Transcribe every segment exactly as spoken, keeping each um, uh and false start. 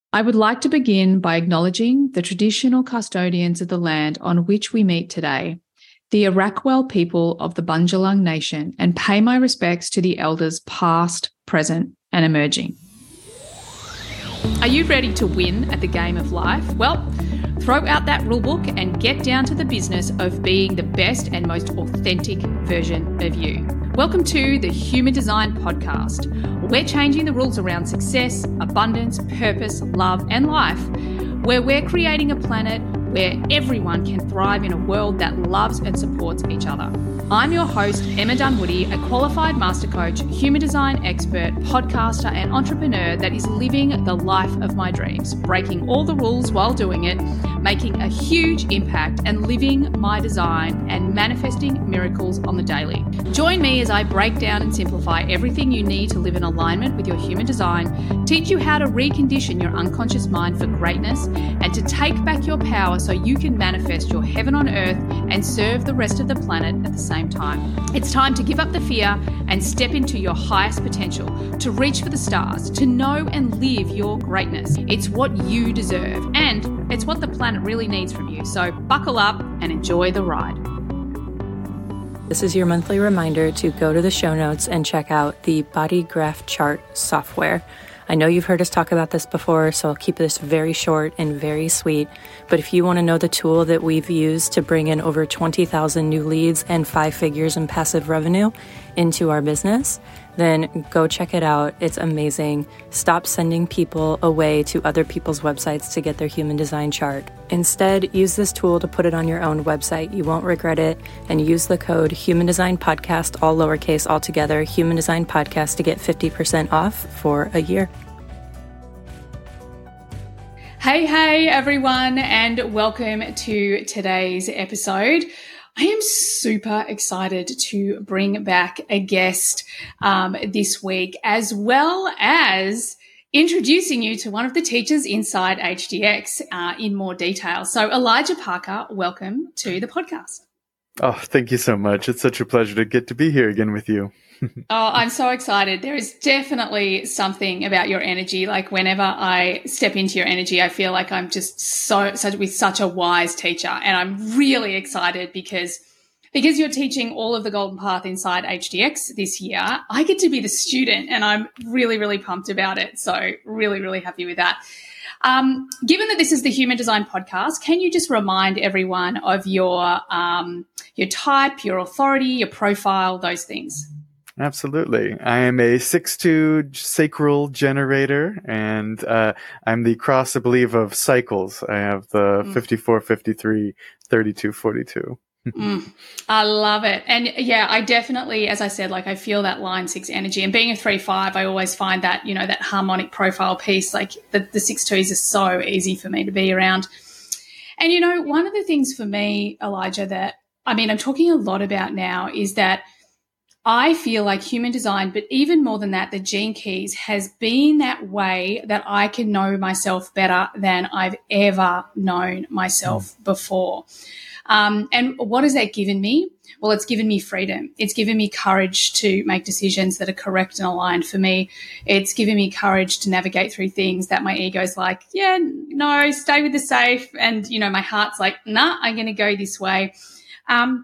I would like to begin by acknowledging the traditional custodians of the land on which we meet today, the Arakwal people of the Bundjalung Nation, and pay my respects to the elders past, present, and emerging. Are you ready to win at the game of life? Well, throw out that rulebook and get down to the business of being the best and most authentic version of you. Welcome to the Human Design Podcast. We're changing the rules around success, abundance, purpose, love, and life, where we're creating a planet where everyone can thrive in a world that loves and supports each other. I'm your host, Emma Dunwoody, a qualified master coach, human design expert, podcaster, and entrepreneur that is living the life of my dreams, breaking all the rules while doing it, making a huge impact, and living my design and manifesting miracles on the daily. Join me as I break down and simplify everything you need to live in alignment with your human design, teach you how to recondition your unconscious mind for greatness, and to take back your power so you can manifest your heaven on earth and serve the rest of the planet at the same time. It's time to give up the fear and step into your highest potential, to reach for the stars, to know and live your greatness. It's what you deserve, and it's what the planet really needs from you. So buckle up and enjoy the ride. This is your monthly reminder to go to the show notes and check out the Body Graph Chart software. I know you've heard us talk about this before, so I'll keep this very short and very sweet. But if you want to know the tool that we've used to bring in over twenty thousand new leads and five figures in passive revenue into our business, then go check it out. It's amazing. Stop sending people away to other people's websites to get their human design chart. Instead, use this tool to put it on your own website. You won't regret it. And use the code Human Design Podcast, all lowercase all together, Human Design Podcast, to get fifty percent off for a year. Hey, hey, everyone, and welcome to today's episode. I am super excited to bring back a guest um, this week, as well as introducing you to one of the teachers inside H D X uh, in more detail. So Elijah Parker, welcome to the podcast. Oh, thank you so much. It's such a pleasure to get to be here again with you. Oh, I'm so excited. There is definitely something about your energy. Like whenever I step into your energy, I feel like I'm just so, such with such a wise teacher. And I'm really excited because, because you're teaching all of the Golden Path inside H D X this year. I get to be the student and I'm really, really pumped about it. So really, really happy with that. Um, given that this is the Human Design Podcast, can you just remind everyone of your, um, your type, your authority, your profile, those things? Absolutely. I am a six two sacral generator, and uh, I'm the cross, I believe, of cycles. I have the mm. fifty-four, fifty-three, thirty-two, forty-two. mm, I love it. And yeah, I definitely, as I said, like I feel that line six energy. And being a three five, I always find that, you know, that harmonic profile piece, like the, the six twos are so easy for me to be around. And, you know, one of the things for me, Elijah, that, I mean, I'm talking a lot about now is that I feel like human design, but even more than that, the Gene Keys has been that way that I can know myself better than I've ever known myself mm. before. Um, and what has that given me? Well, it's given me freedom. It's given me courage to make decisions that are correct and aligned for me. It's given me courage to navigate through things that my ego's like, yeah, no, stay with the safe. And, you know, my heart's like, nah, I'm going to go this way. Um,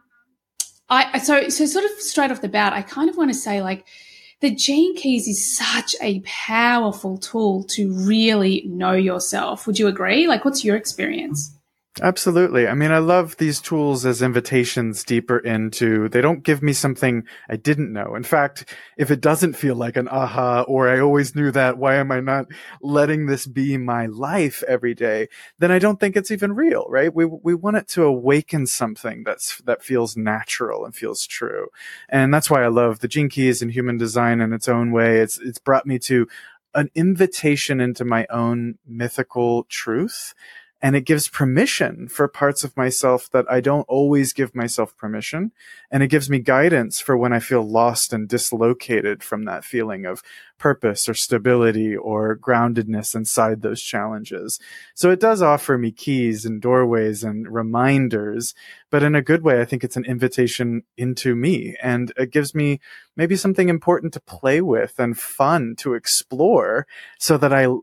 I, so, so sort of straight off the bat, I kind of want to say like the Gene Keys is such a powerful tool to really know yourself. Would you agree? Like, what's your experience? Absolutely. I mean, I love these tools as invitations deeper into, they don't give me something I didn't know. In fact, if it doesn't feel like an aha, or I always knew that, why am I not letting this be my life every day? Then I don't think it's even real, right? We, we want it to awaken something that's, that feels natural and feels true. And that's why I love the Gene Keys and human design in its own way. It's, it's brought me to an invitation into my own mythical truth. And it gives permission for parts of myself that I don't always give myself permission. And it gives me guidance for when I feel lost and dislocated from that feeling of purpose or stability or groundedness inside those challenges. So it does offer me keys and doorways and reminders, but in a good way, I think it's an invitation into me. And it gives me maybe something important to play with and fun to explore so that I, I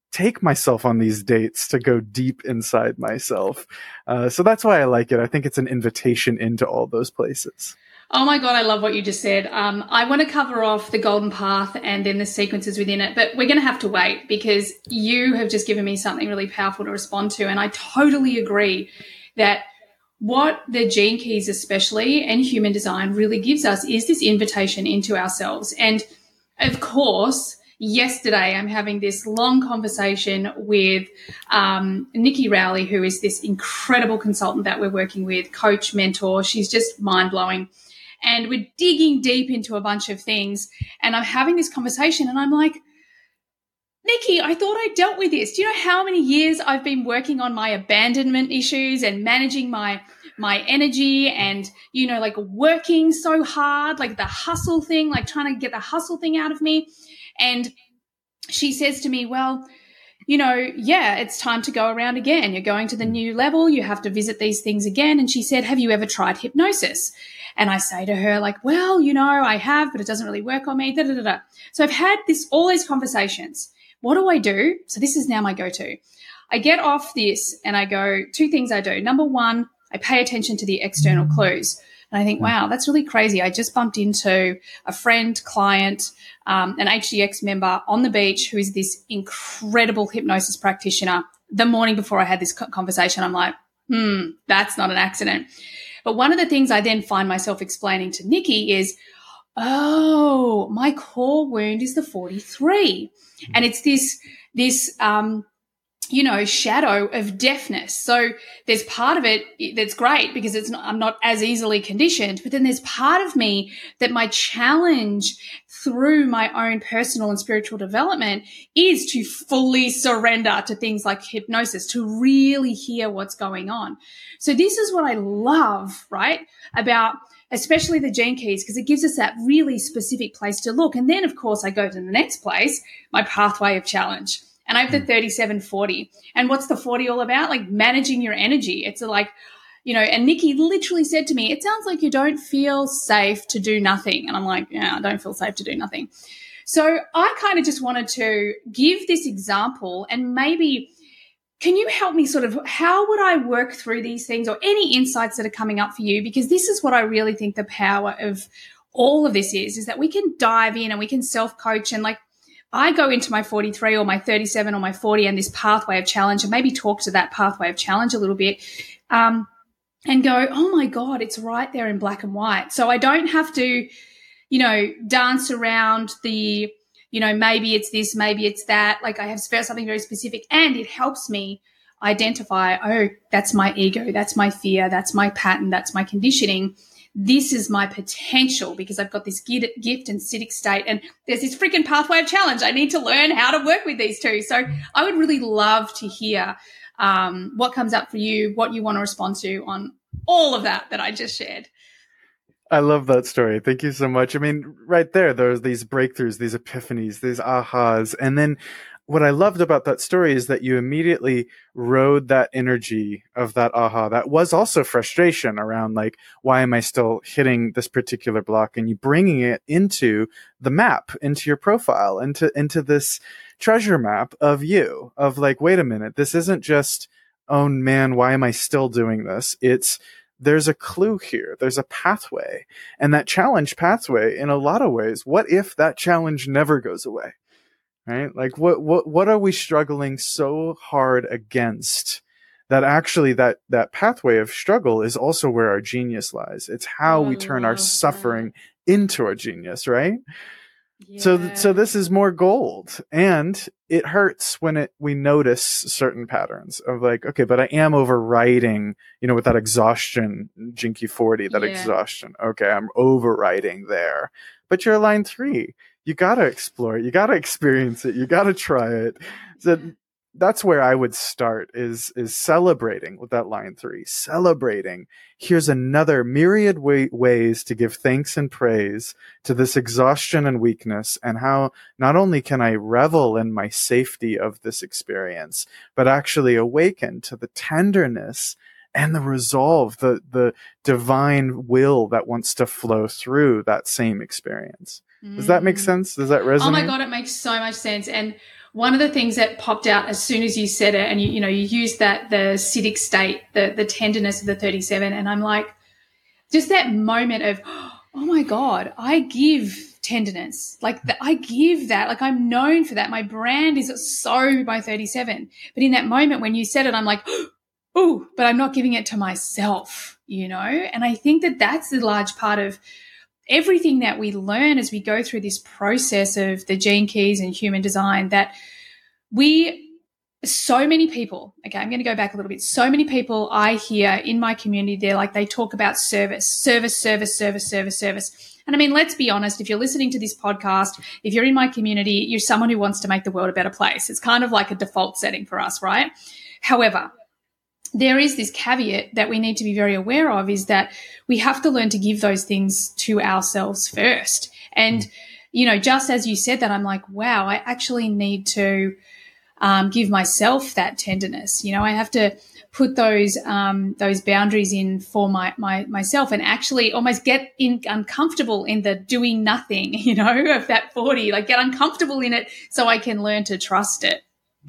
take myself on these dates to go deep inside myself. Uh, so that's why I like it. I think it's an invitation into all those places. Oh my God, I love what you just said. Um, I want to cover off the golden path and then the sequences within it, but we're going to have to wait because you have just given me something really powerful to respond to. And I totally agree that what the Gene Keys especially and human design really gives us is this invitation into ourselves. And of course, yesterday I'm having this long conversation with um, Nikki Rowley, who is this incredible consultant that we're working with, coach, mentor. She's just mind-blowing. And we're digging deep into a bunch of things. And I'm having this conversation and I'm like, Nikki, I thought I dealt with this. Do you know how many years I've been working on my abandonment issues and managing my my energy and, you know, like working so hard, like the hustle thing, like trying to get the hustle thing out of me. And she says to me, well, you know, yeah, it's time to go around again. You're going to the new level. You have to visit these things again. And she said, have you ever tried hypnosis? And I say to her, like, well, you know, I have, but it doesn't really work on me. Da, da, da, da. So I've had this, all these conversations. What do I do? So this is now my go-to. I get off this and I go, two things I do. Number one, I pay attention to the external clues. And I think, wow, that's really crazy. I just bumped into a friend, client, um, an H D X member on the beach who is this incredible hypnosis practitioner. The morning before I had this conversation, I'm like, hmm, that's not an accident. But one of the things I then find myself explaining to Nikki is, oh, my core wound is the forty-three. And it's this, this, um, you know, shadow of deafness. So there's part of it that's great because it's not, I'm not as easily conditioned, but then there's part of me that my challenge through my own personal and spiritual development is to fully surrender to things like hypnosis, to really hear what's going on. So this is what I love, right, about especially the Gene Keys, because it gives us that really specific place to look. And then, of course, I go to the next place, my pathway of challenge. And I have the thirty-seven forty. And what's the forty all about? Like managing your energy. It's like, you know, and Nikki literally said to me, it sounds like you don't feel safe to do nothing. And I'm like, yeah, I don't feel safe to do nothing. So I kind of just wanted to give this example and maybe can you help me sort of how would I work through these things or any insights that are coming up for you? Because this is what I really think the power of all of this is, is that we can dive in and we can self-coach and like, I go into my forty-three or my thirty-seven or my forty and this pathway of challenge and maybe talk to that pathway of challenge a little bit um, and go, oh, my God, it's right there in black and white. So I don't have to, you know, dance around the, you know, maybe it's this, maybe it's that. Like I have something very specific and it helps me identify, oh, that's my ego, that's my fear, that's my pattern, that's my conditioning. This is my potential because I've got this gift and acidic state and there's this freaking pathway of challenge. I need to learn how to work with these two. So I would really love to hear um, what comes up for you, what you want to respond to on all of that that I just shared. I love that story. Thank you so much. I mean, right there, there's these breakthroughs, these epiphanies, these ahas. And then what I loved about that story is that you immediately rode that energy of that aha. That was also frustration around like, why am I still hitting this particular block? And you bringing it into the map, into your profile, into, into this treasure map of you, of like, wait a minute, this isn't just, oh man, why am I still doing this? It's, there's a clue here. There's a pathway. And that challenge pathway, in a lot of ways, what if that challenge never goes away? Right? Like what, what, what are we struggling so hard against that actually that, that pathway of struggle is also where our genius lies. It's how we turn our suffering into our genius, right? Yeah. So, so this is more gold, and it hurts when it, we notice certain patterns of like, okay, but I am overriding, you know, with that exhaustion, Jinky forty, that yeah. exhaustion. Okay. I'm overriding there, but you're line three. You got to explore it. You got to experience it. You got to try it. So that's where I would start is, is celebrating with that line three, celebrating. Here's another myriad way, ways to give thanks and praise to this exhaustion and weakness, and how not only can I revel in my safety of this experience, but actually awaken to the tenderness and the resolve, the, the divine will that wants to flow through that same experience. Does that make sense? Does that resonate? Oh my God, it makes so much sense. And one of the things that popped out as soon as you said it, and you, you know, you used that, the acidic state, the, the tenderness of the thirty-seven. And I'm like, just that moment of, oh my God, I give tenderness. Like the, I give that, like I'm known for that. My brand is so my thirty-seven. But in that moment when you said it, I'm like, oh, but I'm not giving it to myself, you know? And I think that that's the large part of everything that we learn as we go through this process of the gene keys and human design, that we, so many people, okay, I'm going to go back a little bit. So many people I hear in my community, they're like, they talk about service, service, service, service, service, service. And I mean, let's be honest, if you're listening to this podcast, if you're in my community, you're someone who wants to make the world a better place. It's kind of like a default setting for us, right? However, there is this caveat that we need to be very aware of, is that we have to learn to give those things to ourselves first. And, you know, just as you said that, I'm like, wow, I actually need to um, give myself that tenderness. You know, I have to put those um, those boundaries in for my, my myself, and actually almost get in uncomfortable in the doing nothing, you know, of that forty, like get uncomfortable in it so I can learn to trust it.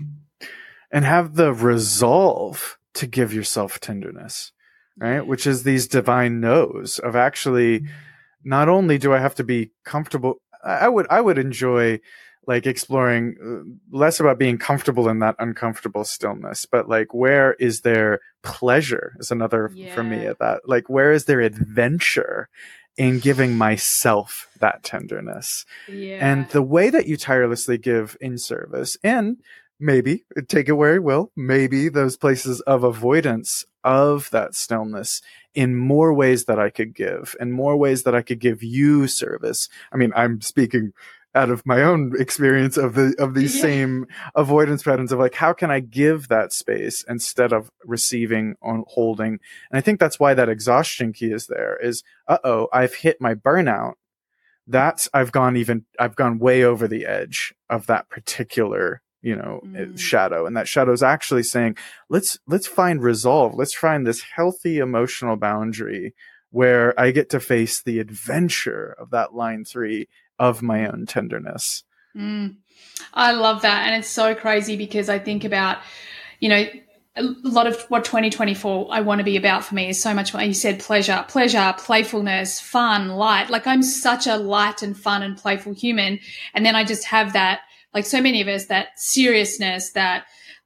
And have the resolve to give yourself tenderness, right? Which is these divine no's of actually, not only do I have to be comfortable, I would, I would enjoy like exploring less about being comfortable in that uncomfortable stillness, but like, where is there pleasure is another yeah. for me at that, like, where is there adventure in giving myself that tenderness? Yeah. And the way that you tirelessly give in service, and maybe, take it where you will, maybe those places of avoidance of that stillness in more ways that I could give, and more ways that I could give you service. I mean, I'm speaking out of my own experience of the of these yeah. same avoidance patterns of like, how can I give that space instead of receiving or holding? And I think that's why that exhaustion key is there, is, uh-oh, I've hit my burnout. That's, I've gone even, I've gone way over the edge of that particular you know, mm. shadow. And that shadow is actually saying, let's, let's find resolve. Let's find this healthy emotional boundary where I get to face the adventure of that line three of my own tenderness. Mm. I love that. And it's so crazy because I think about, you know, a lot of what twenty twenty-four I want to be about for me is so much, you said pleasure, pleasure, playfulness, fun, light. Like I'm such a light and fun and playful human. And then I just have that, like so many of us, that seriousness, that,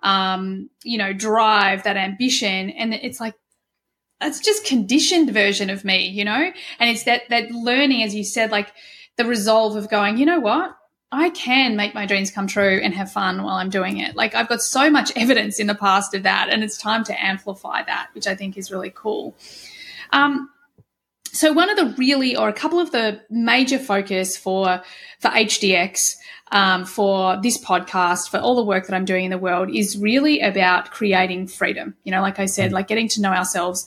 um, you know, drive, that ambition. And it's like, it's just conditioned version of me, you know, and it's that, that learning, as you said, like the resolve of going, you know what, I can make my dreams come true and have fun while I'm doing it. Like I've got so much evidence in the past of that, and it's time to amplify that, which I think is really cool. Um, so one of the really, or a couple of the major focus for, for H D X, Um, for this podcast, for all the work that I'm doing in the world, is really about creating freedom. You know, like I said, like getting to know ourselves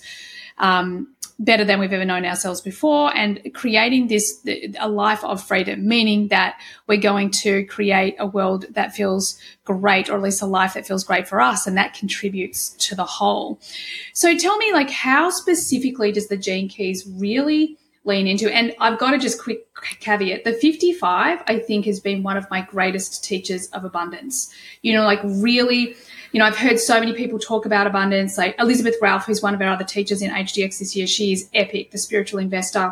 um, better than we've ever known ourselves before, and creating this, a life of freedom, meaning that we're going to create a world that feels great, or at least a life that feels great for us, and that contributes to the whole. So tell me, like, how specifically does the Gene Keys really lean into? And I've got to just quick caveat, the fifty-five, I think, has been one of my greatest teachers of abundance. You know, like really, you know, I've heard so many people talk about abundance, like Elizabeth Ralph, who's one of our other teachers in H D X this year. She's epic, the spiritual investor.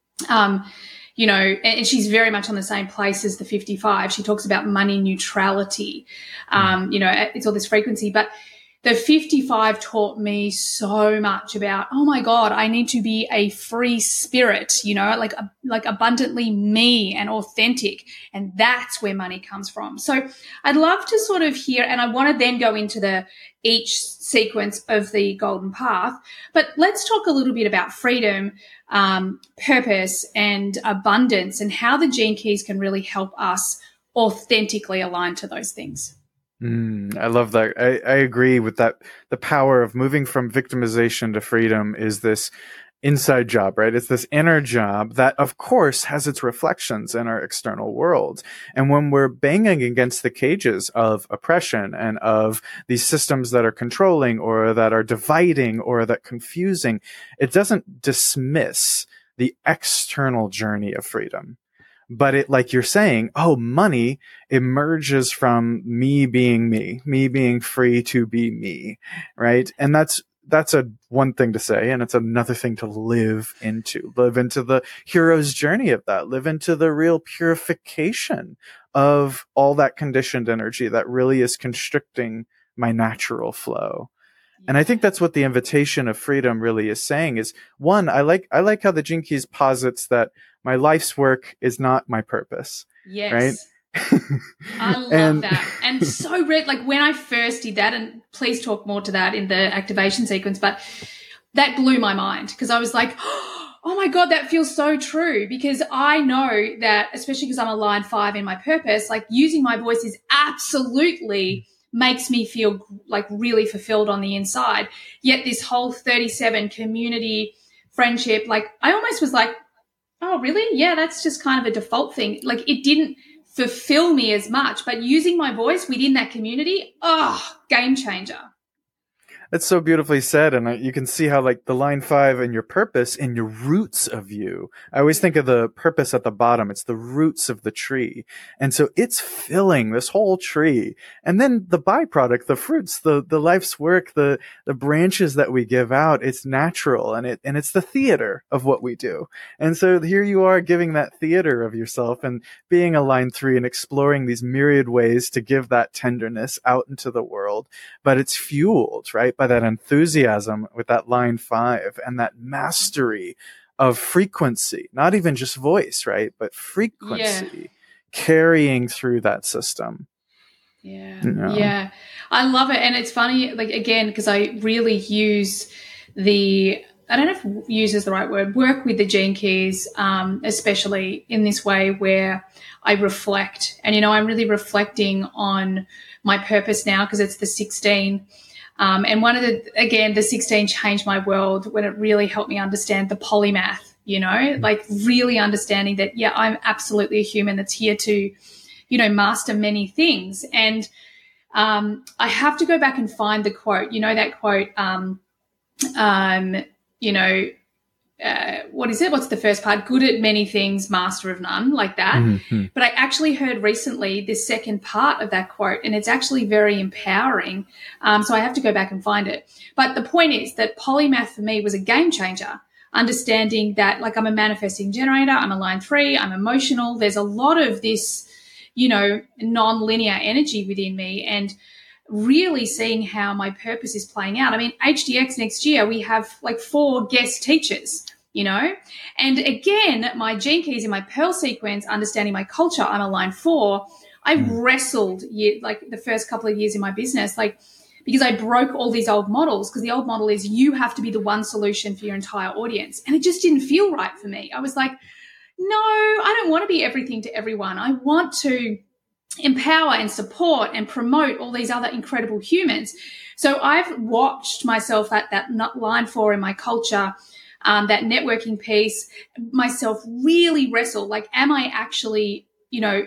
Um, you know, and she's very much on the same place as the fifty-five. She talks about money neutrality. Um, you know, it's all this frequency, but the fifty-five taught me so much about, oh my God, I need to be a free spirit, you know, like, like abundantly me and authentic. And that's where money comes from. So I'd love to sort of hear, and I want to then go into the each sequence of the golden path, but let's talk a little bit about freedom, um, purpose and abundance, and how the Gene Keys can really help us authentically align to those things. Mm, I love that. I, I agree with that. The power of moving from victimization to freedom is this inside job, right? It's this inner job that, of course, has its reflections in our external world. And when we're banging against the cages of oppression and of these systems that are controlling or that are dividing or that confusing, it doesn't dismiss the external journey of freedom. But it, like you're saying, oh, money emerges from me being me, me being free to be me, right? And that's, that's a one thing to say, and it's another thing to live into, live into the hero's journey of that, live into the real purification of all that conditioned energy that really is constricting my natural flow. And I think that's what the invitation of freedom really is saying is, one, I like, I like how the Gene Keys posits that my life's work is not my purpose. Yes. Right? I love and, that. And so red, like when I first did that, and please talk more to that in the activation sequence, but that blew my mind because I was like, oh my God, that feels so true, because I know that, especially because I'm a line five in my purpose, like using my voice is absolutely makes me feel like really fulfilled on the inside. Yet this whole thirty-seven community friendship, like I almost was like, oh, really? Yeah, that's just kind of a default thing. Like it didn't fulfill me as much, but using my voice within that community, oh, game changer. That's so beautifully said. And I, you can see how like the line five and your purpose and your roots of you. I always think of the purpose at the bottom. It's the roots of the tree. And so it's filling this whole tree. And then the byproduct, the fruits, the, the life's work, the, the branches that we give out, it's natural and it, and it's the theater of what we do. And so here you are giving that theater of yourself and being a line three and exploring these myriad ways to give that tenderness out into the world. But it's fueled, right, by that enthusiasm with that line five and that mastery of frequency, not even just voice, right, but frequency yeah. carrying through that system. Yeah. You know? Yeah. I love it. And it's funny, like, again, because I really use the, I don't know if use is the right word, work with the Gene Keys, um, especially in this way where I reflect. And, you know, I'm really reflecting on my purpose now because it's the sixteen. Um, and one of the, again, the sixteen changed my world when it really helped me understand the polymath, you know, like really understanding that, yeah, I'm absolutely a human that's here to, you know, master many things. And um, I have to go back and find the quote, you know, that quote, um, um, you know, uh, what is it? What's the first part? Good at many things, master of none, like that. Mm-hmm. But I actually heard recently this second part of that quote, and it's actually very empowering. Um, so I have to go back and find it. But the point is that polymath for me was a game changer, understanding that, like, I'm a manifesting generator, I'm a line three, I'm emotional. There's a lot of this, you know, non-linear energy within me, and really seeing how my purpose is playing out. I mean, H D X next year, we have like four guest teachers, you know, and again, my Gene Keys in my Pearl sequence, understanding my culture, I'm a line four. I mm. wrestled year, like the first couple of years in my business, like because I broke all these old models, because the old model is you have to be the one solution for your entire audience. And it just didn't feel right for me. I was like, no, I don't want to be everything to everyone. I want to empower and support and promote all these other incredible humans. So I've watched myself at that line four in my culture, um, that networking piece, myself really wrestle, like, am I actually, you know,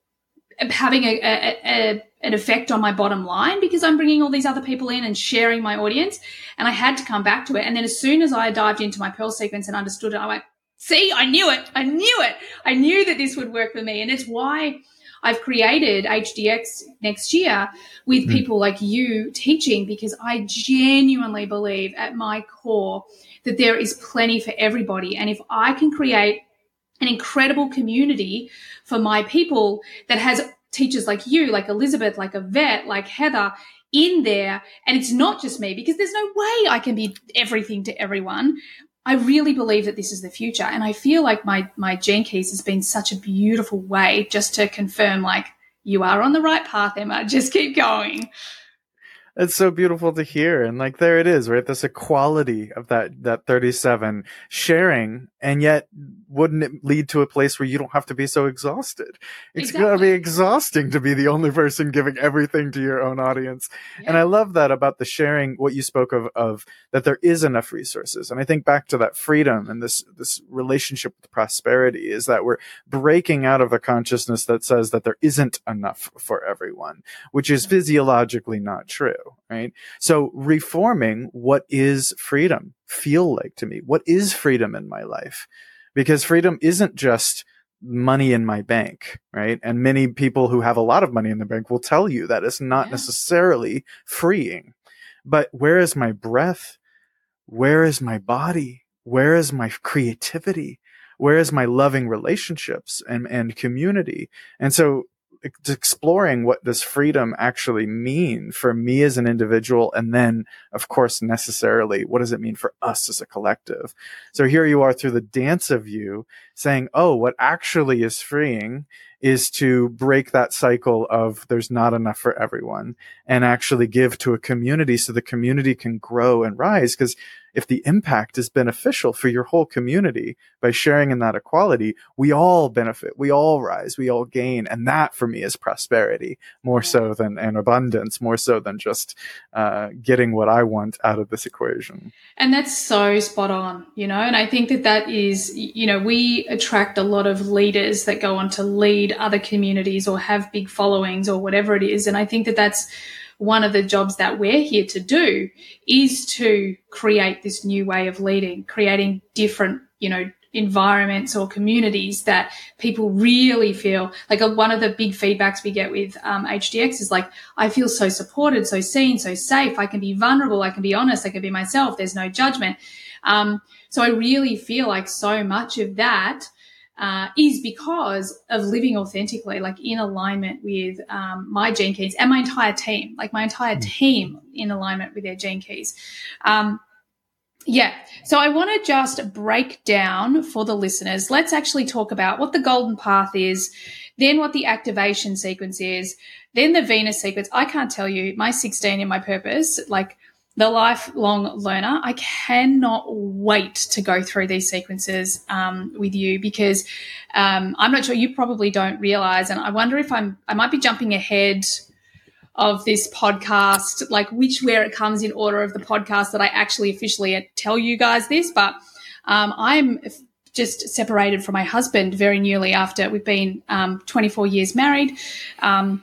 having a, a, a, an effect on my bottom line because I'm bringing all these other people in and sharing my audience? And I had to come back to it. And then as soon as I dived into my Pearl sequence and understood it, I went, see, I knew it. I knew it. I knew that this would work for me. And it's why I've created H D X next year with people like you teaching, because I genuinely believe at my core that there is plenty for everybody. And if I can create an incredible community for my people that has teachers like you, like Elizabeth, like Yvette, like Heather in there, and it's not just me, because there's no way I can be everything to everyone. I really believe that this is the future. And I feel like my, my Gene Keys has been such a beautiful way just to confirm, like, you are on the right path, Emma. Just keep going. It's so beautiful to hear. And like, there it is, right? This equality of that, that thirty-seven sharing, and yet wouldn't it lead to a place where you don't have to be so exhausted? It's exactly. going to be exhausting to be the only person giving everything to your own audience. Yeah. And I love that about the sharing, what you spoke of, of that there is enough resources. And I think back to that freedom and this, this relationship with prosperity is that we're breaking out of the consciousness that says that there isn't enough for everyone, which is physiologically not true. Right. So reforming what is freedom feel like to me? What is freedom in my life? Because freedom isn't just money in my bank, right? And many people who have a lot of money in the bank will tell you that it's not yeah. necessarily freeing. But where is my breath? Where is my body? Where is my creativity? Where is my loving relationships and, and community? And so exploring what does freedom actually mean for me as an individual, and then, of course, necessarily, what does it mean for us as a collective? So here you are through the dance of you saying, oh, what actually is freeing is to break that cycle of there's not enough for everyone and actually give to a community so the community can grow and rise. Because if the impact is beneficial for your whole community by sharing in that equality, we all benefit, we all rise, we all gain. And that for me is prosperity, more so than an abundance, more so than just uh, getting what I want out of this equation. And that's so spot on, you know, and I think that that is, you know, we attract a lot of leaders that go on to lead other communities or have big followings or whatever it is. And I think that that's one of the jobs that we're here to do, is to create this new way of leading, creating different, you know, environments or communities that people really feel like. A, one of the big feedbacks we get with um, H D X is like, I feel so supported, so seen, so safe. I can be vulnerable. I can be honest. I can be myself. There's no judgment. Um, so I really feel like so much of that Uh, is because of living authentically, like in alignment with um, my gene keys and my entire team, like my entire team in alignment with their gene keys. Um, yeah. So I want to just break down for the listeners. Let's actually talk about what the golden path is, then what the activation sequence is, then the Venus sequence. I can't tell you, my sixteen in my purpose, like the lifelong learner, I cannot wait to go through these sequences um, with you, because um, I'm not sure, you probably don't realize, and I wonder if I'm, I might be jumping ahead of this podcast, like which, where it comes in order of the podcast that I actually officially tell you guys this, but um, I'm just separated from my husband very newly after we've been um, twenty-four years married. Um,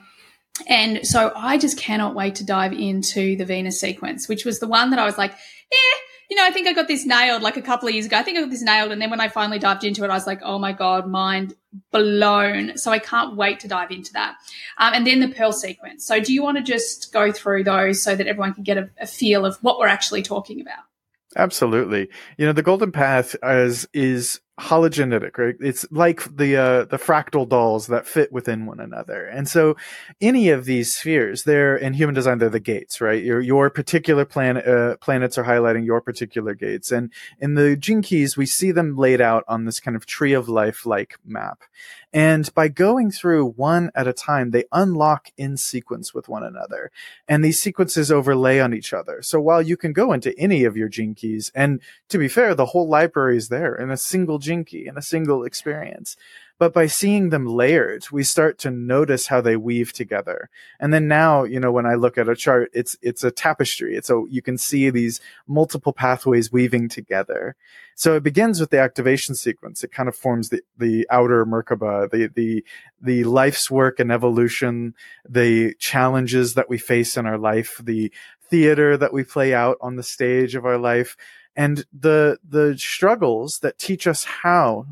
And so I just cannot wait to dive into the Venus sequence, which was the one that I was like, eh, you know, I think I got this nailed like a couple of years ago. I think I got this nailed. And then when I finally dived into it, I was like, oh my God, mind blown. So I can't wait to dive into that. Um, and then the Pearl sequence. So do you want to just go through those so that everyone can get a, a feel of what we're actually talking about? Absolutely. You know, the golden path is, is hologenetic, right? It's like the, uh, the fractal dolls that fit within one another. And so any of these spheres, they're in human design, they're the gates, right? Your, your particular planet, uh, planets are highlighting your particular gates. And in the gene keys, we see them laid out on this kind of tree of life like map. And by going through one at a time, they unlock in sequence with one another. And these sequences overlay on each other. So while you can go into any of your gene keys, and to be fair, the whole library is there in a single gene key, in a single experience. But by seeing them layered, we start to notice how they weave together. And then now, you know, when I look at a chart, it's, it's a tapestry. It's a, you can see these multiple pathways weaving together. So it begins with the activation sequence. It kind of forms the, the outer Merkaba, the, the, the life's work and evolution, the challenges that we face in our life, the theater that we play out on the stage of our life, and the, the struggles that teach us how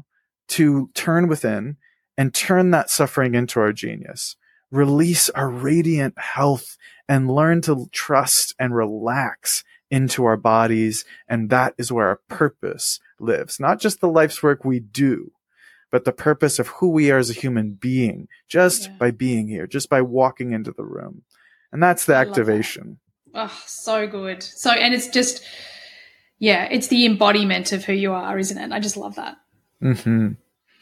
to turn within and turn that suffering into our genius, release our radiant health, and learn to trust and relax into our bodies. And that is where our purpose lives. Not just the life's work we do, but the purpose of who we are as a human being, just yeah. by being here, just by walking into the room. And that's the I activation. That. Oh, so good. So, and it's just, yeah, it's the embodiment of who you are, isn't it? I just love that. Mm-hmm.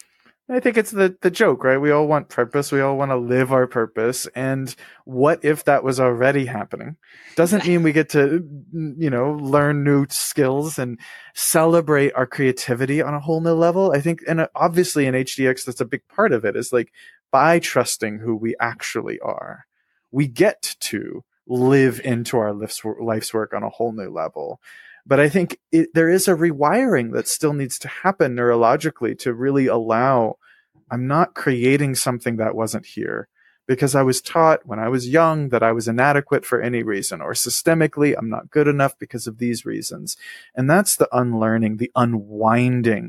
I think it's the, the joke, right? We all want purpose. We all want to live our purpose. And what if that was already happening? Doesn't mean we get to, you know, learn new skills and celebrate our creativity on a whole new level. I think, and obviously in H D X, that's a big part of it, is like by trusting who we actually are, we get to live into our life's, life's work on a whole new level. But I think it, there is a rewiring that still needs to happen neurologically to really allow, I'm not creating something that wasn't here because I was taught when I was young that I was inadequate for any reason, or systemically I'm not good enough because of these reasons. And that's the unlearning, the unwinding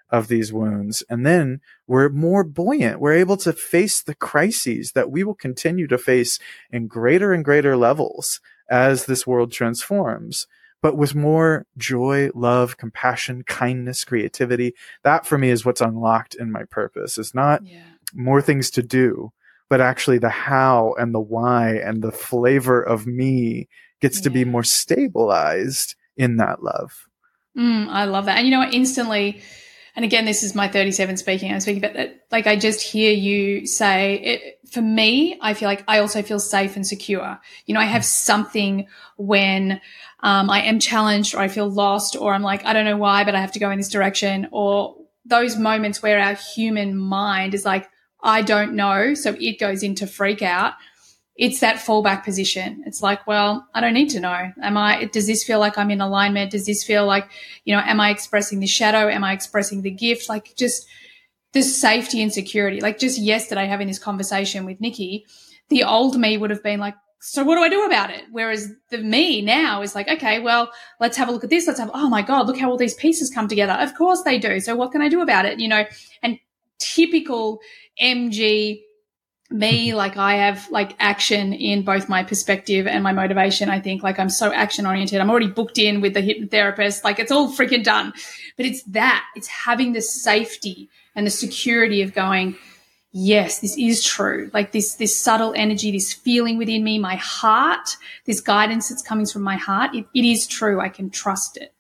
of these wounds. And then we're more buoyant. We're able to face the crises that we will continue to face in greater and greater levels as this world transforms, but with more joy, love, compassion, kindness, creativity. That for me is what's unlocked in my purpose. It's not yeah. more things to do, but actually the how and the why and the flavor of me gets yeah. to be more stabilized in that love. Mm, I love that. And you know what, instantly, and again, this is my thirty-seven speaking, I'm speaking about that. Like, I just hear you say it, for me, I feel like I also feel safe and secure. You know, I have something when um, I am challenged or I feel lost or I'm like, I don't know why, but I have to go in this direction, or those moments where our human mind is like, I don't know. So it goes into freak out. It's that fallback position. It's like, well, I don't need to know. Am I, does this feel like I'm in alignment? Does this feel like, you know, am I expressing the shadow? Am I expressing the gift? Like, just the safety and security. Like, just yesterday having this conversation with Nikki, the old me would have been like, so what do I do about it? Whereas the me now is like, okay, well, let's have a look at this. Let's have, oh my God, look how all these pieces come together. Of course they do. So what can I do about it? You know, and typical M G me, like, I have like action in both my perspective and my motivation. I think, like, I'm so action oriented. I'm already booked in with the hypnotherapist. Like, it's all freaking done. But it's that, it's having the safety and the security of going, yes, this is true. Like, this, this subtle energy, this feeling within me, my heart, this guidance that's coming from my heart. It, it is true. I can trust it.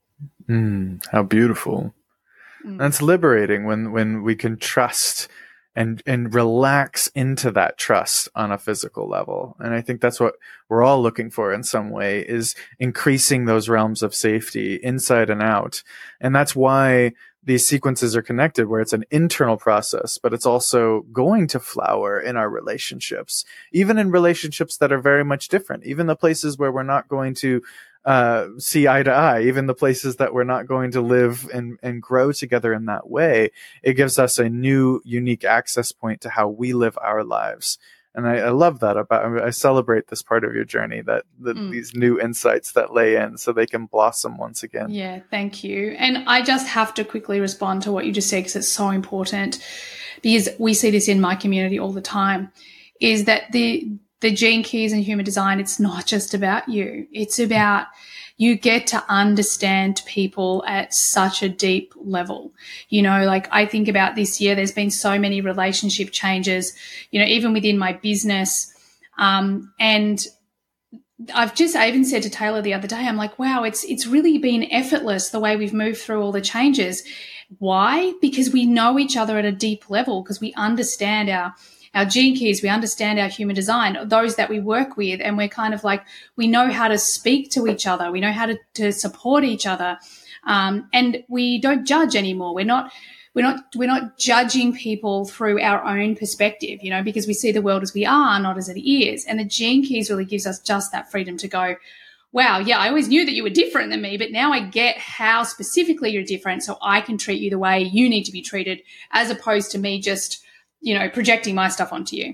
Mm, how beautiful. Mm. That's liberating when, when we can trust and and relax into that trust on a physical level. And I think that's what we're all looking for in some way, is increasing those realms of safety inside and out. And that's why these sequences are connected, where it's an internal process, but it's also going to flower in our relationships, even in relationships that are very much different, even the places where we're not going to uh, see eye to eye, even the places that we're not going to live and, and grow together in that way. It gives us a new, unique access point to how we live our lives. And I, I love that about, I, mean, I celebrate this part of your journey, that, that mm. these new insights that lay in so they can blossom once again. Yeah, thank you. And I just have to quickly respond to what you just said, because it's so important, because we see this in my community all the time, is that the, the Gene Keys and human design, it's not just about you. It's about, you get to understand people at such a deep level. You know, like, I think about this year, there's been so many relationship changes, you know, even within my business. Um, and I've just, I even said to Taylor the other day, I'm like, wow, it's, it's really been effortless the way we've moved through all the changes. Why? Because we know each other at a deep level, because we understand our, our Gene Keys, we understand our human design, those that we work with, and we're kind of like, we know how to speak to each other. We know how to, to support each other. Um, and we don't judge anymore. We're not, we're not, we're not judging people through our own perspective, you know, because we see the world as we are, not as it is. And the Gene Keys really gives us just that freedom to go, wow, yeah, I always knew that you were different than me, but now I get how specifically you're different, so I can treat you the way you need to be treated, as opposed to me just, you know, projecting my stuff onto you.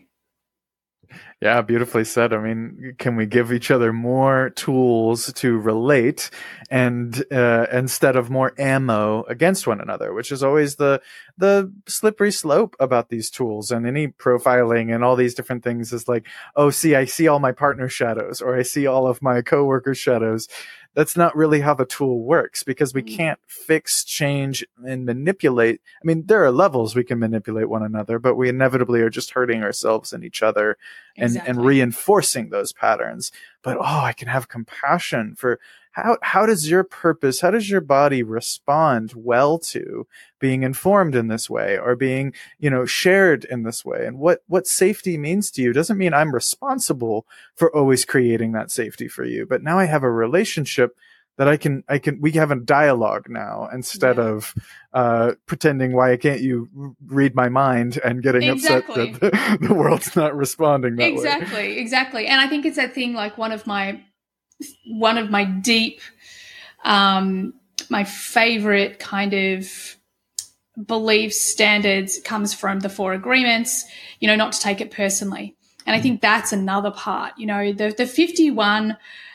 Yeah, beautifully said. I mean, can we give each other more tools to relate, and uh, instead of more ammo against one another, which is always the the slippery slope about these tools and any profiling and all these different things, is like, oh, see, I see all my partner shadows, or I see all of my coworker shadows. That's not really how the tool works, because we can't fix, change, and manipulate. I mean, there are levels we can manipulate one another, but we inevitably are just hurting ourselves and each other, and, exactly. and reinforcing those patterns. But, oh, I can have compassion for how, how does your purpose, how does your body respond well to being informed in this way, or being, you know, shared in this way? And what, what safety means to you doesn't mean I'm responsible for always creating that safety for you. But now I have a relationship that I can, I can, we have a dialogue now, instead yeah. of, uh, pretending, why can't you read my mind, and getting exactly. upset that the, the world's not responding that exactly, way. Exactly. Exactly. And I think it's that thing, like, one of my, one of my deep, um, my favorite kind of beliefs, standards, comes from the Four Agreements, you know, not to take it personally. And I think that's another part, you know, the, the fifty-one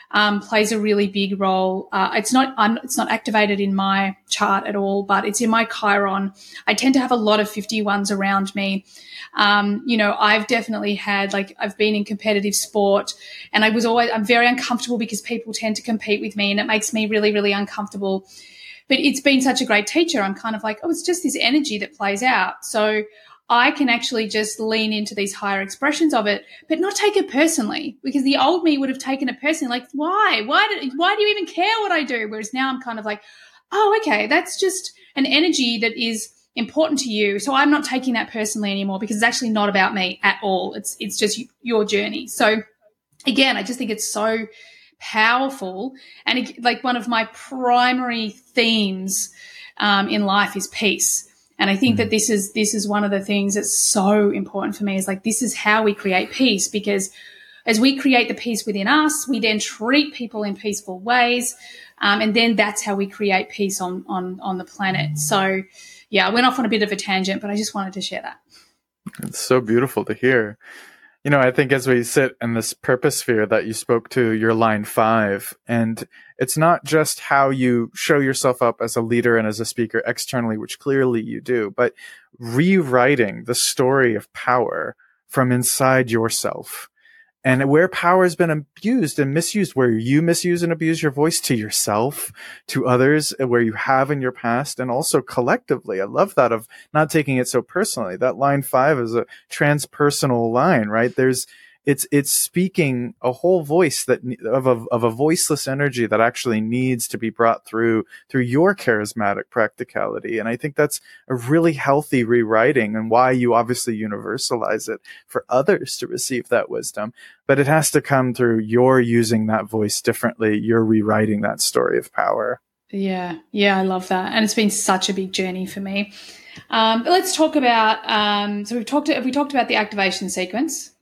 um, plays a really big role. Uh, it's not I'm, it's not activated in my chart at all, but it's in my Chiron. I tend to have a lot of fifty-ones around me. Um, you know, I've definitely had, like, I've been in competitive sport, and I was always, I'm very uncomfortable because people tend to compete with me, and it makes me really, really uncomfortable. But it's been such a great teacher. I'm kind of like, oh, it's just this energy that plays out. So I can actually just lean into these higher expressions of it, but not take it personally, because the old me would have taken it personally. Like, why? Why do, why do you even care what I do? Whereas now I'm kind of like, oh, okay, that's just an energy that is important to you. So I'm not taking that personally anymore, because it's actually not about me at all. It's it's just your journey. So again, I just think it's so powerful. And it, like, one of my primary themes um, in life is peace. And I think that this is this is one of the things that's so important for me, is like, this is how we create peace, because as we create the peace within us, we then treat people in peaceful ways. Um, and then that's how we create peace on, on, on the planet. So yeah, I went off on a bit of a tangent, but I just wanted to share that. It's so beautiful to hear. You know, I think as we sit in this purpose sphere that you spoke to, your line five, and it's not just how you show yourself up as a leader and as a speaker externally, which clearly you do, but rewriting the story of power from inside yourself. And where power has been abused and misused, where you misuse and abuse your voice to yourself, to others, where you have in your past, and also collectively. I love that, of not taking it so personally. That line five is a transpersonal line, right? There's, it's, it's speaking a whole voice that, of a, of a voiceless energy that actually needs to be brought through, through your charismatic practicality. And I think that's a really healthy rewriting, and why you obviously universalize it for others to receive that wisdom. But it has to come through your using that voice differently. You're rewriting that story of power. Yeah. Yeah. I love that. And it's been such a big journey for me. Um, but let's talk about, um, so we've talked, have we talked about the activation sequence?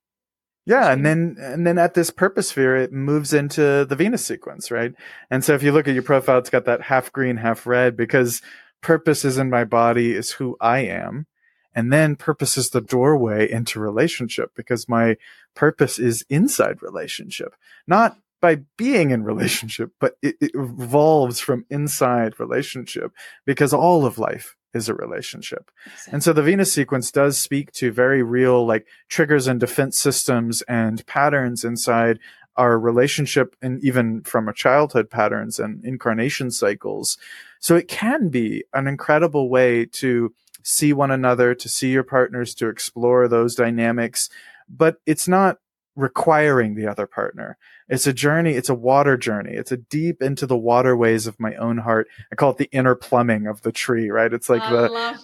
Yeah, and then and then at this purpose sphere, it moves into the Venus sequence, right? And so if you look at your profile, it's got that half green, half red, because purpose is in my body, is who I am. And then purpose is the doorway into relationship, because my purpose is inside relationship, not by being in relationship, but it, it evolves from inside relationship, because all of life is a relationship. Exactly. And so the Venus sequence does speak to very real, like, triggers and defense systems and patterns inside our relationship, and even from our childhood patterns and incarnation cycles. So it can be an incredible way to see one another, to see your partners, to explore those dynamics, but it's not requiring the other partner. It's a journey. It's a water journey. It's a deep into the waterways of my own heart. I call it the inner plumbing of the tree, right? It's like I the,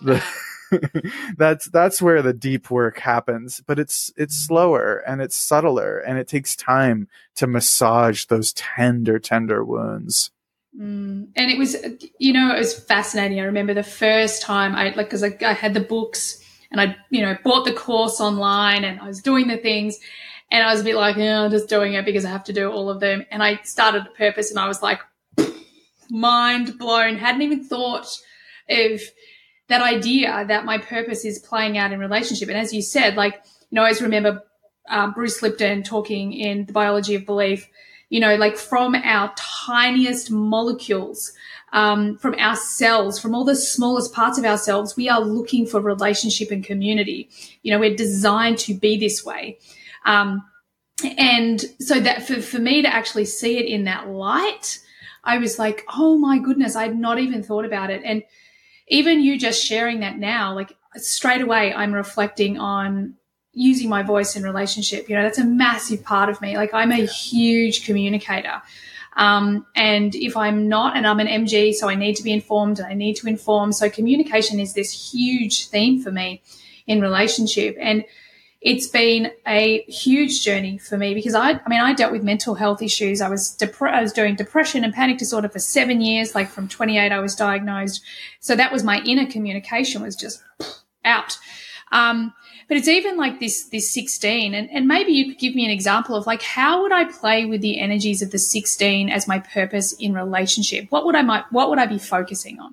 the that's, that's where the deep work happens, but it's, it's slower and it's subtler, and it takes time to massage those tender, tender wounds. Mm. And it was, you know, it was fascinating. I remember the first time I, like, cause I, I had the books, and I, you know, bought the course online, and I was doing the things. And I was a bit like, yeah, I'm just doing it because I have to do all of them. And I started a purpose, and I was like, mind blown. Hadn't even thought of that idea that my purpose is playing out in relationship. And as you said, like, you know, I always remember um, Bruce Lipton talking in The Biology of Belief, you know, like, from our tiniest molecules, um, from our cells, from all the smallest parts of ourselves, we are looking for relationship and community. You know, we're designed to be this way. Um, and so that for, for me to actually see it in that light, I was like, oh my goodness, I'd not even thought about it. And even you just sharing that now, like, straight away I'm reflecting on using my voice in relationship. You know, that's a massive part of me. Like, I'm a huge communicator. Um, and if I'm not, and I'm an M G, so I need to be informed and I need to inform. So communication is this huge theme for me in relationship. And it's been a huge journey for me, because I, I mean, I dealt with mental health issues. I was dep- I was doing depression and panic disorder for seven years. Like, from twenty-eight, I was diagnosed. So that was my inner communication was just out. Um, but it's even like this, this sixteen, and, and maybe you could give me an example of, like, how would I play with the energies of the sixteen as my purpose in relationship? What would I might, what would I be focusing on?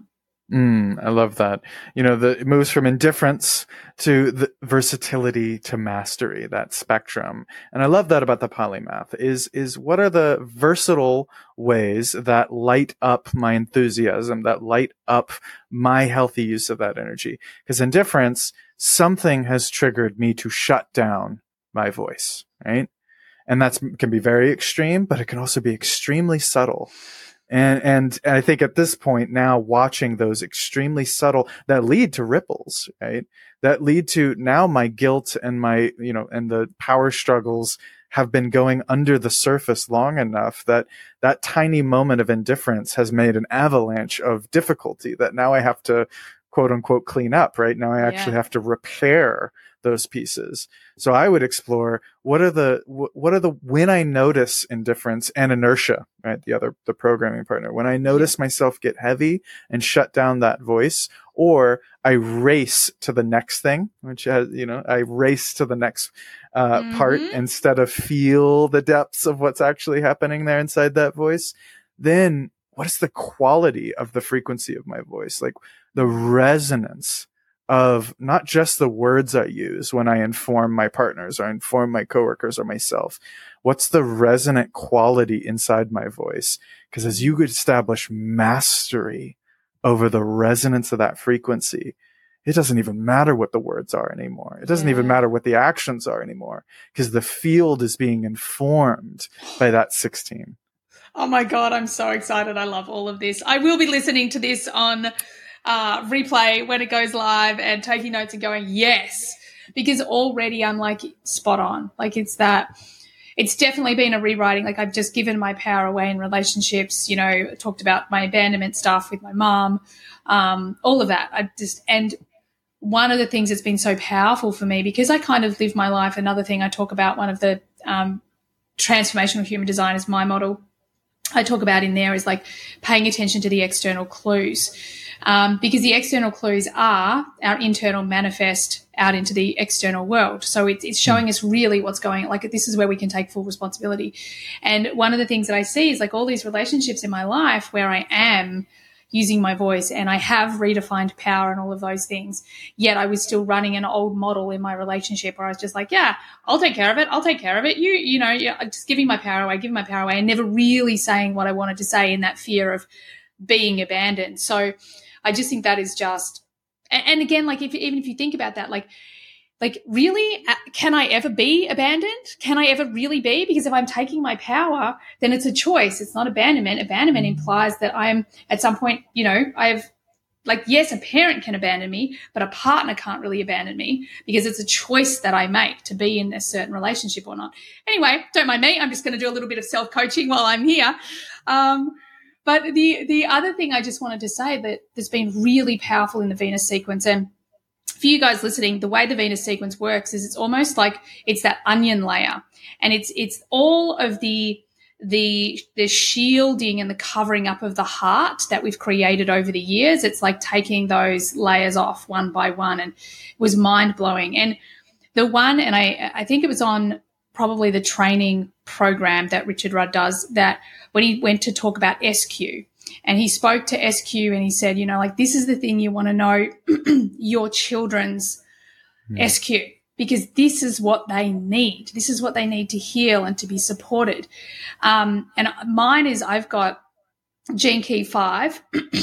Mm, I love that. You know, the, it moves from indifference to the versatility to mastery, that spectrum. And I love that about the polymath is, is what are the versatile ways that light up my enthusiasm, that light up my healthy use of that energy? Because indifference, something has triggered me to shut down my voice, right? And that can be very extreme, but it can also be extremely subtle. And, and, and I think at this point now, watching those extremely subtle that lead to ripples, right? That lead to now my guilt and my, you know, and the power struggles have been going under the surface long enough that that tiny moment of indifference has made an avalanche of difficulty that now I have to quote unquote clean up, right? Now I actually Yeah. have to repair those pieces. So I would explore what are the, what are the, when I notice indifference and inertia, right? The other, the programming partner, when I notice yeah. myself get heavy and shut down that voice, or I race to the next thing, which has, you know, I race to the next uh, mm-hmm. part instead of feel the depths of what's actually happening there inside that voice. Then what is the quality of the frequency of my voice? Like the resonance of not just the words I use when I inform my partners or inform my coworkers or myself. What's the resonant quality inside my voice? Because as you could establish mastery over the resonance of that frequency, it doesn't even matter what the words are anymore. It doesn't yeah. even matter what the actions are anymore, because the field is being informed by that sixteen. Oh my God, I'm so excited. I love all of this. I will be listening to this on Uh, replay when it goes live and taking notes and going, yes, because already I'm like spot on. Like it's that, it's definitely been a rewriting. Like I've just given my power away in relationships, you know, talked about my abandonment stuff with my mom, um, all of that. I just, and one of the things that's been so powerful for me, because I kind of live my life, another thing I talk about, one of the um, transformational human design is my model. I talk about in there is like paying attention to the external clues. Um, because the external clues are our internal manifest out into the external world. So it's, it's showing us really what's going on. Like this is where we can take full responsibility. And one of the things that I see is like all these relationships in my life where I am using my voice and I have redefined power and all of those things, yet I was still running an old model in my relationship where I was just like, yeah, I'll take care of it. I'll take care of it. You, you know, yeah, just giving my power away, giving my power away and never really saying what I wanted to say in that fear of being abandoned. So I just think that is just, and again, like if even if you think about that, like, like really, can I ever be abandoned? Can I ever really be? Because if I'm taking my power, then it's a choice. It's not abandonment. Abandonment implies that I'm at some point, you know, I've like, yes, a parent can abandon me, but a partner can't really abandon me because it's a choice that I make to be in a certain relationship or not. Anyway, don't mind me. I'm just going to do a little bit of self-coaching while I'm here. Um, But the the other thing I just wanted to say that has been really powerful in the Venus sequence, and for you guys listening, the way the Venus sequence works is it's almost like it's that onion layer, and it's it's all of the the the shielding and the covering up of the heart that we've created over the years. It's like taking those layers off one by one, and it was mind blowing. And the one, and I I think it was on probably the training program that Richard Rudd does, that when he went to talk about S Q and he spoke to S Q and he said, you know, like this is the thing you want to know your children's mm. S Q, because this is what they need. This is what they need to heal and to be supported. Um, and mine is I've got Gene Key five,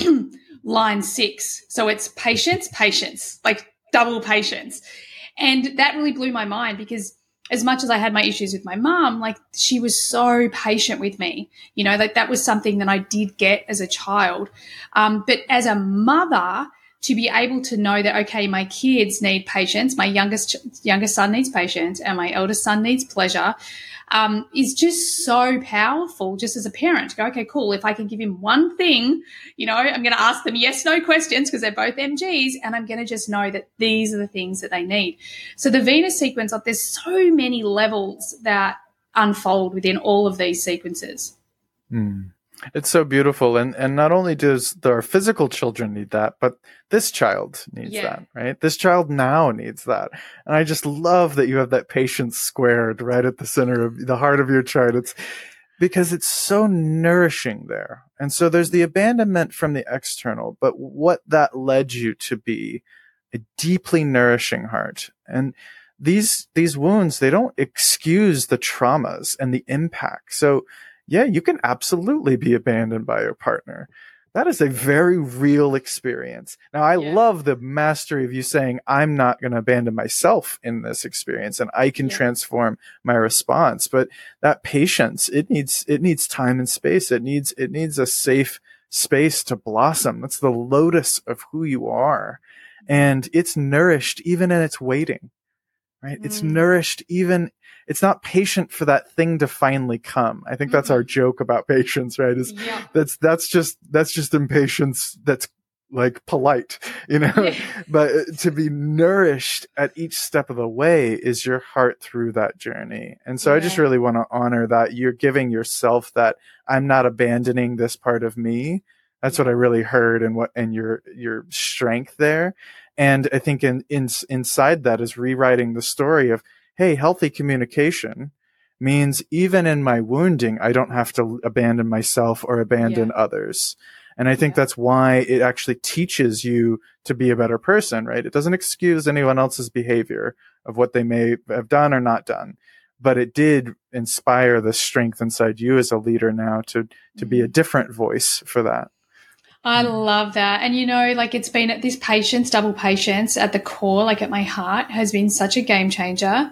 line six. So it's patience, patience, like double patience. And that really blew my mind because as much as I had my issues with my mom, like she was so patient with me, you know, like that was something that I did get as a child. Um, but as a mother, to be able to know that, okay, my kids need patience, my youngest youngest son needs patience, and my eldest son needs pleasure, um, is just so powerful just as a parent to go, okay, cool, if I can give him one thing, you know, I'm going to ask them yes, no questions because they're both M Gs, and I'm going to just know that these are the things that they need. So the Venus sequence, like there's so many levels that unfold within all of these sequences. Mm. It's so beautiful. And and not only does our physical children need that, but this child needs yeah. that, right? This child now needs that. And I just love that you have that patience squared right at the center of the heart of your chart. It's because it's so nourishing there. And so there's the abandonment from the external, but what that led you to be a deeply nourishing heart. And these, these wounds, they don't excuse the traumas and the impact. So yeah, you can absolutely be abandoned by your partner. That is a very real experience. Now, I yeah. love the mastery of you saying, I'm not going to abandon myself in this experience and I can yeah. transform my response. But that patience, it needs, it needs time and space. It needs, it needs a safe space to blossom. That's the lotus of who you are. And it's nourished even in its waiting, right? Mm. It's nourished even, it's not patient for that thing to finally come. I think that's mm-hmm. our joke about patience, right? Is yeah. that's, that's just, that's just impatience. That's like polite, you know, yeah. but to be nourished at each step of the way is your heart through that journey. And so yeah. I just really want to honor that you're giving yourself that I'm not abandoning this part of me. That's yeah. what I really heard and what, and your, your strength there. And I think in, in, inside that is rewriting the story of, hey, healthy communication means even in my wounding, I don't have to abandon myself or abandon yeah. others. And I think yeah. that's why it actually teaches you to be a better person, right? It doesn't excuse anyone else's behavior of what they may have done or not done, but it did inspire the strength inside you as a leader now to, to be a different voice for that. I love that. And, you know, like it's been at this patience, double patience at the core, like at my heart has been such a game changer.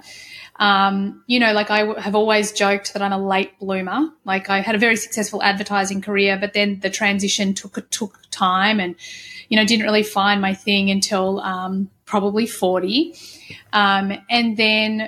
Um, you know, like I w- have always joked that I'm a late bloomer. Like I had a very successful advertising career, but then the transition took, took time and, you know, didn't really find my thing until um, probably forty. Um, and then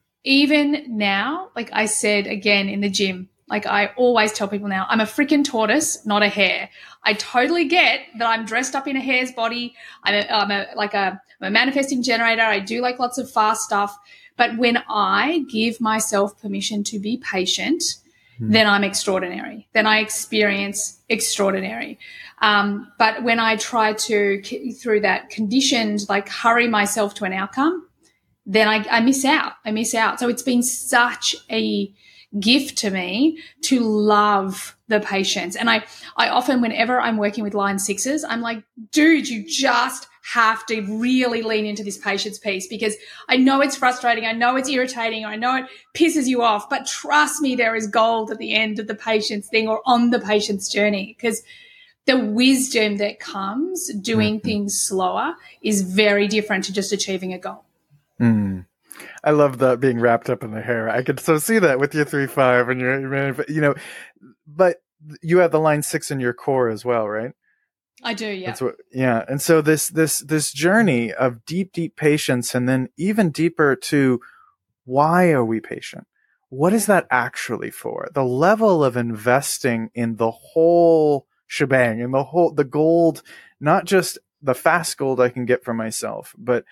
even now, like I said again in the gym, like I always tell people now, I'm a freaking tortoise, not a hare. I totally get that I'm dressed up in a hare's body. I'm, a, I'm a, like a, I'm a manifesting generator. I do like lots of fast stuff. But when I give myself permission to be patient, mm. then I'm extraordinary. Then I experience extraordinary. Um, but when I try to, through that conditioned, like hurry myself to an outcome, then I, I miss out. I miss out. So it's been such a gift to me to love the patience. And I, I often, whenever I'm working with line sixes, I'm like, dude, you just have to really lean into this patience piece because I know it's frustrating. I know it's irritating. I know it pisses you off, but trust me, there is gold at the end of the patience thing or on the patience journey because the wisdom that comes doing mm-hmm. things slower is very different to just achieving a goal. Mm. I love that being wrapped up in the hair. I could so see that with your three five and your, you know, but you have the line six in your core as well, right? I do, yeah. That's what, yeah. And so this, this, this journey of deep, deep patience and then even deeper to why are we patient? What is that actually for? The level of investing in the whole shebang, in the whole, the gold, not just the fast gold I can get for myself, but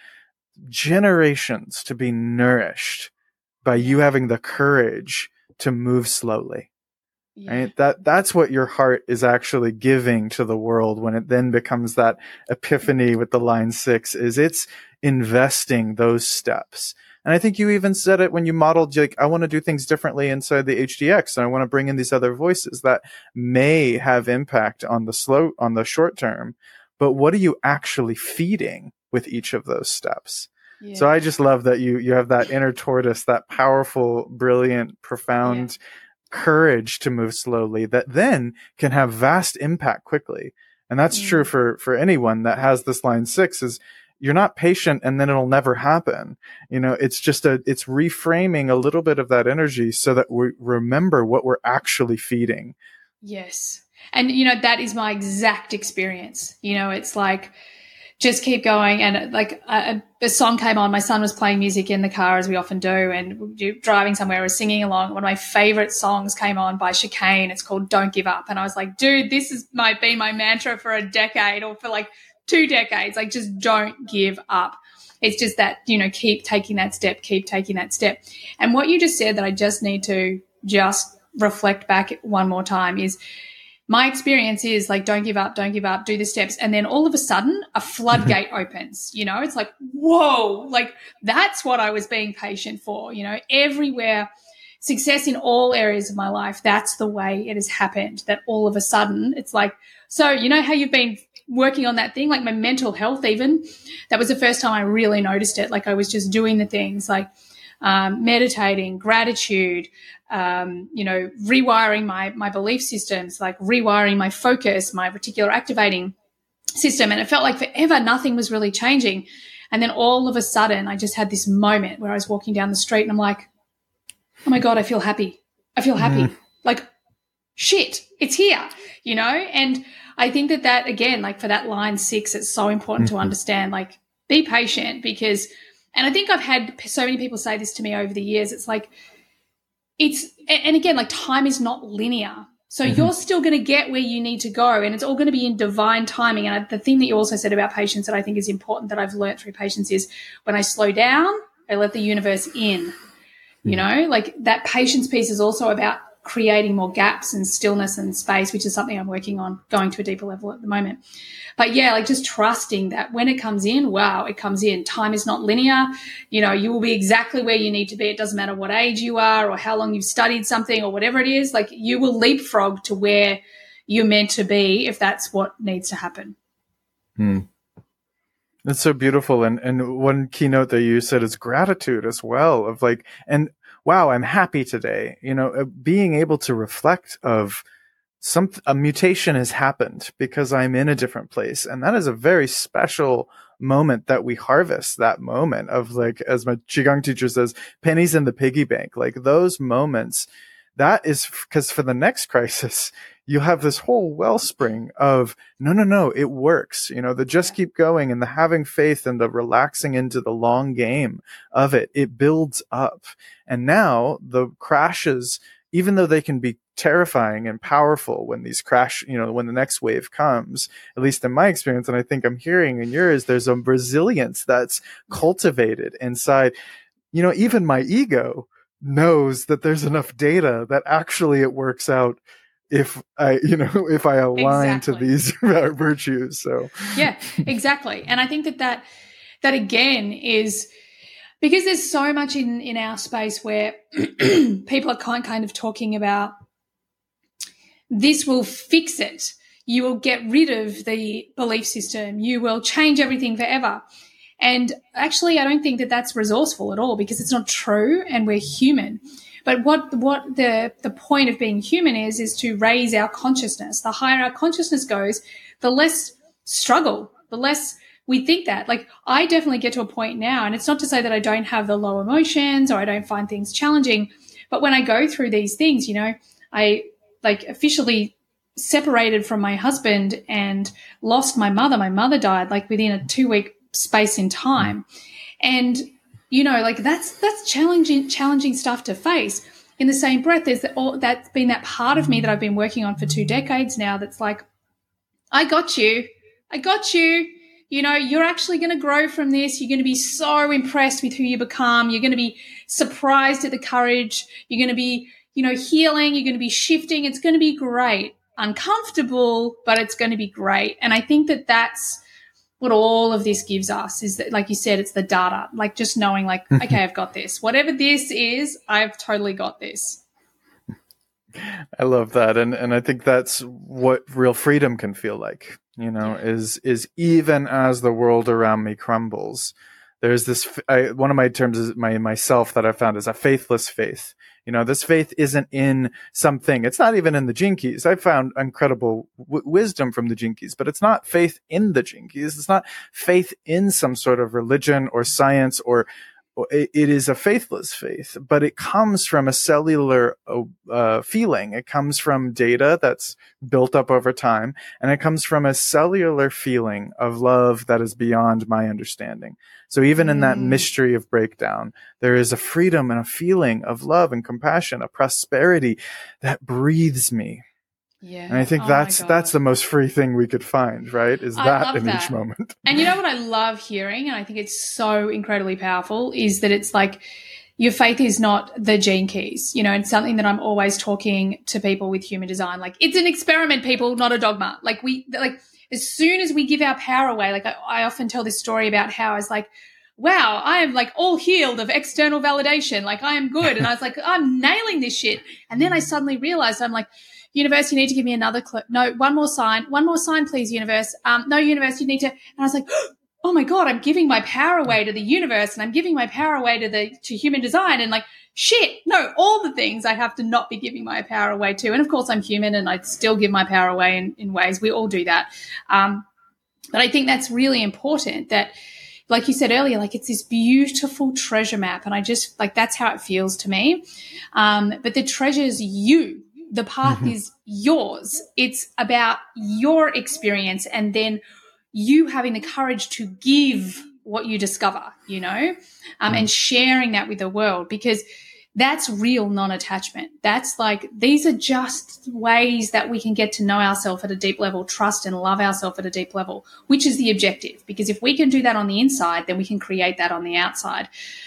generations to be nourished by you having the courage to move slowly. Yeah. Right? That that's what your heart is actually giving to the world when it then becomes that epiphany with the line six is it's investing those steps. And I think you even said it when you modeled, like, I want to do things differently inside the H D X and I want to bring in these other voices that may have impact on the slow, on the short term. But what are you actually feeding with each of those steps? Yeah. So I just love that you, you have that inner tortoise, that powerful, brilliant, profound yeah. courage to move slowly that then can have vast impact quickly. And that's mm. true for, for anyone that has this line six is you're not patient and then it'll never happen. You know, it's just a, it's reframing a little bit of that energy so that we remember what we're actually feeding. Yes. And, you know, that is my exact experience. You know, it's like, just keep going. And like a, a song came on, my son was playing music in the car as we often do. And driving somewhere, I was singing along. One of my favorite songs came on by Chicane. It's called Don't Give Up. And I was like, dude, this has might be my mantra for a decade or for like two decades. Like just don't give up. It's just that, you know, keep taking that step, keep taking that step. And what you just said that I just need to just reflect back one more time is, my experience is like, don't give up, don't give up, do the steps. And then all of a sudden a floodgate opens, you know, it's like, whoa, like that's what I was being patient for, you know, everywhere success in all areas of my life, that's the way it has happened, that all of a sudden it's like, so you know how you've been working on that thing, like my mental health even, that was the first time I really noticed it. Like I was just doing the things like um, meditating, gratitude, um, you know, rewiring my, my belief systems, like rewiring my focus, my reticular activating system. And it felt like forever nothing was really changing. And then all of a sudden I just had this moment where I was walking down the street and I'm like, oh my God, I feel happy. I feel happy. Mm. Like, shit, it's here, you know? And I think that that, again, like for that line six, it's so important mm-hmm. to understand, like, be patient because, and I think I've had so many people say this to me over the years. It's like, it's, and again, like time is not linear. So mm-hmm. you're still going to get where you need to go and it's all going to be in divine timing. And the thing that you also said about patience that I think is important that I've learned through patience is when I slow down, I let the universe in. You know, like that patience piece is also about creating more gaps and stillness and space, which is something I'm working on going to a deeper level at the moment. But, yeah, like just trusting that when it comes in, wow, it comes in. Time is not linear. You know, you will be exactly where you need to be. It doesn't matter what age you are or how long you've studied something or whatever it is. Like you will leapfrog to where you're meant to be if that's what needs to happen. Hmm. It's so beautiful. And, and one keynote that you said is gratitude as well of like, and wow, I'm happy today. You know, being able to reflect of some, a mutation has happened because I'm in a different place. And that is a very special moment that we harvest that moment of like, as my Qigong teacher says, pennies in the piggy bank, like those moments. That is because for the next crisis, you have this whole wellspring of no, no, no, it works. You know, the just keep going and the having faith and the relaxing into the long game of it. It builds up. And now the crashes, even though they can be terrifying and powerful when these crash, you know, when the next wave comes, at least in my experience, and I think I'm hearing in yours, there's a resilience that's cultivated inside, you know, even my ego knows that there's enough data that actually it works out if I, you know, if I align exactly. to these virtues. So yeah, exactly. And I think that that, that again is because there's so much in, in our space where people are kind, kind of talking about this will fix it. You will get rid of the belief system. You will change everything forever. And actually, I don't think that that's resourceful at all because it's not true and we're human. But what what the, the point of being human is, is to raise our consciousness. The higher our consciousness goes, the less struggle, the less we think that. Like I definitely get to a point now, and it's not to say that I don't have the low emotions or I don't find things challenging, but when I go through these things, you know, I like officially separated from my husband and lost my mother. My mother died like within a two-week space in time. And, you know, like that's that's challenging challenging stuff to face. In the same breath, there's that, all, that's been that part of me that I've been working on for two decades now that's like, I got you. I got you. You know, you're actually going to grow from this. You're going to be so impressed with who you become. You're going to be surprised at the courage. You're going to be, you know, healing. You're going to be shifting. It's going to be great. Uncomfortable, but it's going to be great. And I think that that's what all of this gives us is that, like you said, it's the data, like just knowing like, okay, I've got this. Whatever this is, I've totally got this. I love that. And and I think that's what real freedom can feel like, you know, yeah. is is even as the world around me crumbles, there's this, I, one of my terms is my myself that I found is a faithless faith. You know, this faith isn't in something. It's not even in the Gene Keys. I found incredible w- wisdom from the Gene Keys, but it's not faith in the Gene Keys. It's not faith in some sort of religion or science or, or it, it is a faithless faith, but it comes from a cellular uh, feeling. It comes from data that's built up over time, and it comes from a cellular feeling of love that is beyond my understanding. So even in that mystery of breakdown, there is a freedom and a feeling of love and compassion, a prosperity that breathes me. Yeah. And I think oh that's that's the most free thing we could find, right? Is that in that. Each moment. And you know what I love hearing, and I think it's so incredibly powerful, is that it's like your faith is not the Gene Keys. You know, it's something that I'm always talking to people with human design. Like, it's an experiment, people, not a dogma. Like we like as soon as we give our power away, like I, I often tell this story about how I was like, wow, I am like all healed of external validation. Like I am good. And I was like, I'm nailing this shit. And then I suddenly realized I'm like, universe, you need to give me another clip. No, one more sign. One more sign, please, universe. Um, no, universe, you need to. And I was like, oh my God, I'm giving my power away to the universe and I'm giving my power away to the, to human design. And like, shit, no, all the things I have to not be giving my power away to. And of course I'm human and I still give my power away in, in ways. We all do that. Um, but I think that's really important that, like you said earlier, like it's this beautiful treasure map. And I just like, that's how it feels to me. Um, but the treasure's you. The path mm-hmm. is yours. It's about your experience and then you having the courage to give what you discover, you know, um, mm-hmm. and sharing that with the world, because that's real non-attachment. That's like, these are just ways that we can get to know ourselves at a deep level, trust and love ourselves at a deep level, which is the objective. Because if we can do that on the inside, then we can create that on the outside.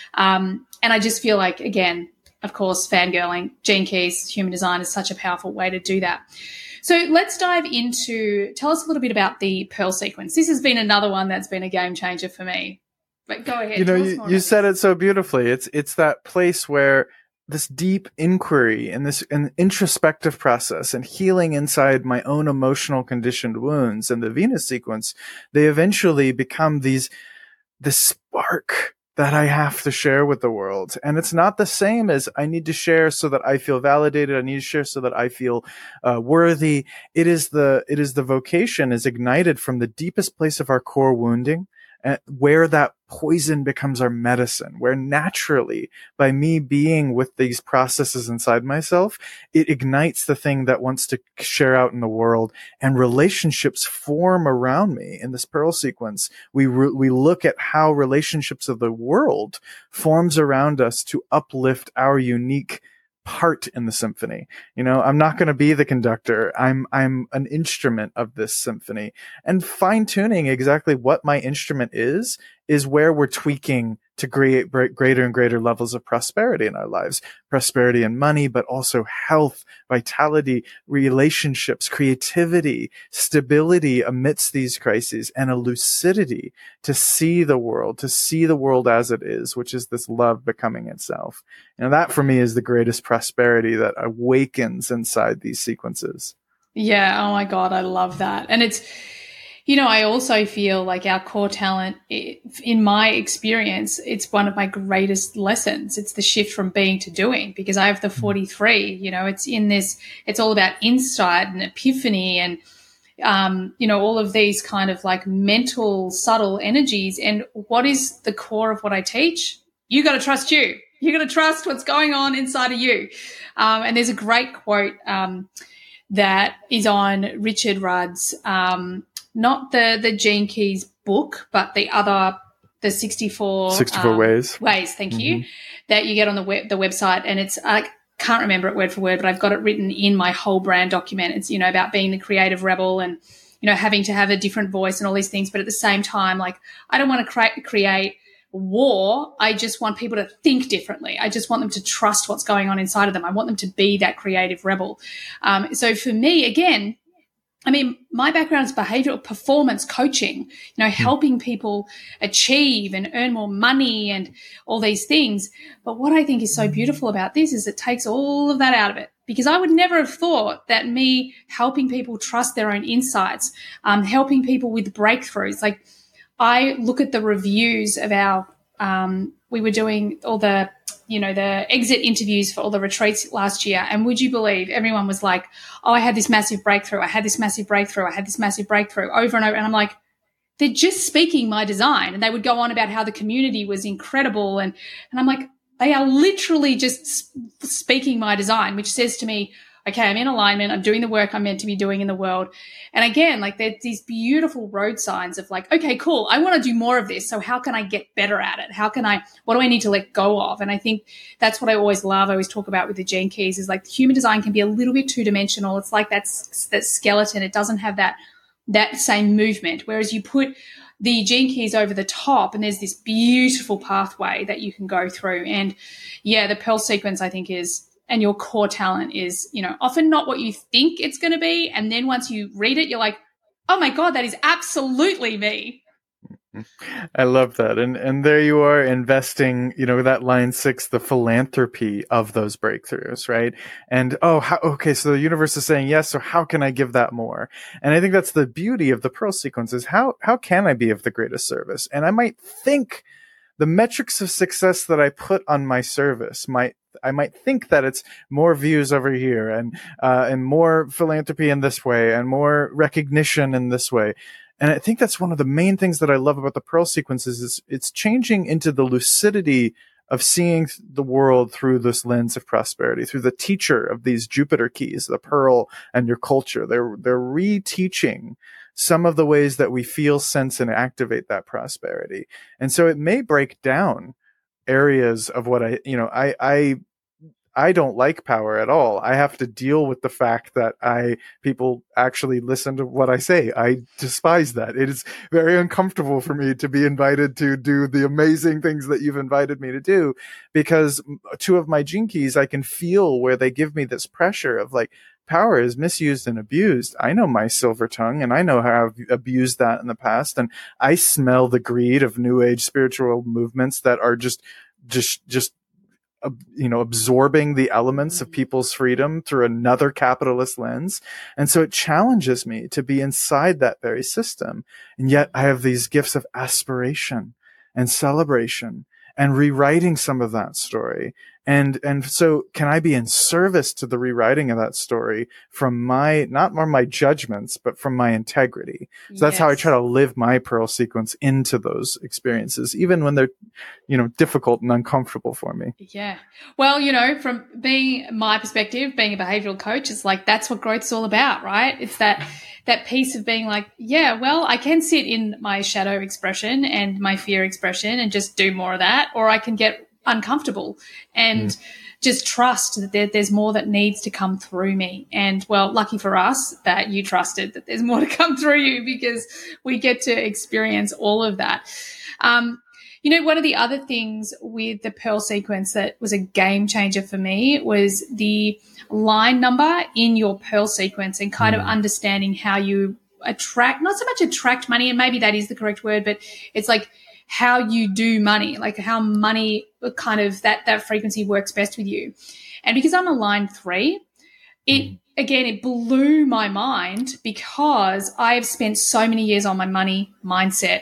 Um, and I just feel like, again, of course, fangirling, Gene Keys, human design is such a powerful way to do that. So let's dive into, tell us a little bit about the Pearl sequence. This has been another one that's been a game changer for me. But go ahead. You know, you, you said it so beautifully. It's it's that place where this deep inquiry and this an introspective process and healing inside my own emotional conditioned wounds and the Venus sequence, they eventually become these this spark that I have to share with the world. And it's not the same as I need to share so that I feel validated. I need to share so that I feel uh, worthy. It is the, it is the vocation is ignited from the deepest place of our core wounding, uh, where that poison becomes our medicine, where naturally by me being with these processes inside myself, it ignites the thing that wants to share out in the world, and relationships form around me. In this Pearl sequence, we re- we look at how relationships of the world forms around us to uplift our unique part in the symphony. You know, I'm not going to be the conductor. I'm, I'm an instrument of this symphony, and fine tuning exactly what my instrument is, is where we're tweaking to create greater and greater levels of prosperity in our lives. Prosperity and money, but also health, vitality, relationships, creativity, stability amidst these crises, and a lucidity to see the world, to see the world as it is, which is this love becoming itself. And that for me is the greatest prosperity that awakens inside these sequences. Yeah. Oh my God. I love that. And it's, you know, I also feel like our core talent, in my experience, it's one of my greatest lessons. It's the shift from being to doing, because I have the forty-three, you know, it's in this, it's all about insight and epiphany and, um, you know, all of these kind of like mental, subtle energies. And what is the core of what I teach? You got to trust you. You got to trust what's going on inside of you. Um, and there's a great quote um, that is on Richard Rudd's, um, not the, the Gene Keys book, but the other, the sixty-four, sixty-four um, ways. Ways, thank mm-hmm. you, that you get on the web, the website. And it's, I can't remember it word for word, but I've got it written in my whole brand document. It's, you know, about being the creative rebel and, you know, having to have a different voice and all these things. But at the same time, like, I don't want to cre- create war. I just want people to think differently. I just want them to trust what's going on inside of them. I want them to be that creative rebel. Um, so for me, again, I mean, my background is behavioral performance coaching, you know, helping people achieve and earn more money and all these things. But what I think is so beautiful about this is it takes all of that out of it, because I would never have thought that me helping people trust their own insights, um, helping people with breakthroughs. Like, I look at the reviews of our, um, we were doing all the, you know, the exit interviews for all the retreats last year. And would you believe everyone was like, oh, I had this massive breakthrough. I had this massive breakthrough. I had this massive breakthrough over and over. And I'm like, they're just speaking my design. And they would go on about how the community was incredible. And, and I'm like, they are literally just speaking my design, which says to me, okay, I'm in alignment. I'm doing the work I'm meant to be doing in the world. And again, like, there's these beautiful road signs of like, okay, cool. I want to do more of this. So how can I get better at it? How can I, what do I need to let go of? And I think that's what I always love. I always talk about with the Gene Keys is like, human design can be a little bit two dimensional. It's like that, that skeleton. It doesn't have that, that same movement. Whereas you put the Gene Keys over the top and there's this beautiful pathway that you can go through. And yeah, the Pearl sequence, I think, is, and your core talent is, you know, often not what you think it's going to be. And then once you read it, you're like, oh my God, that is absolutely me. I love that. And and there you are investing, you know, that line six, the philanthropy of those breakthroughs, right? And oh, how, okay, so the universe is saying yes, so how can I give that more? And I think that's the beauty of the Pearl sequence is how how can I be of the greatest service? And I might think the metrics of success that I put on my service might I might think that it's more views over here and uh, and more philanthropy in this way and more recognition in this way. And I think that's one of the main things that I love about the Pearl sequences is it's changing into the lucidity of seeing the world through this lens of prosperity, through the teacher of these Jupiter keys, the Pearl and your culture. They're, they're reteaching some of the ways that we feel, sense, and activate that prosperity. And so it may break down areas of what I, you know, I, I, I don't like power at all. I have to deal with the fact that I, people actually listen to what I say. I despise that. It is very uncomfortable for me to be invited to do the amazing things that you've invited me to do, because two of my gene keys, I can feel where they give me this pressure of like, power is misused and abused. I know my silver tongue and I know how I've abused that in the past. And I smell the greed of new age spiritual movements that are just, just, just, uh, you know, absorbing the elements of people's freedom through another capitalist lens. And so it challenges me to be inside that very system. And yet I have these gifts of aspiration and celebration and rewriting some of that story. And, and so can I be in service to the rewriting of that story from my, not more my judgments, but from my integrity. So that's yes. how I try to live my Pearl sequence into those experiences, even when they're, you know, difficult and uncomfortable for me. Yeah. Well, you know, from being my perspective, being a behavioral coach, it's like, that's what growth's all about, right? It's that, that piece of being like, yeah, well, I can sit in my shadow expression and my fear expression and just do more of that, or I can get uncomfortable and mm. just trust that there, there's more that needs to come through me. And, well, lucky for us that you trusted that there's more to come through you, because we get to experience all of that. Um, you know, one of the other things with the Pearl sequence that was a game changer for me was the line number in your Pearl sequence and kind mm. of understanding how you attract, not so much attract money, and maybe that is the correct word, but it's like how you do money, like how money kind of that, that frequency works best with you. And because I'm a line three, it, again, it blew my mind, because I have spent so many years on my money mindset,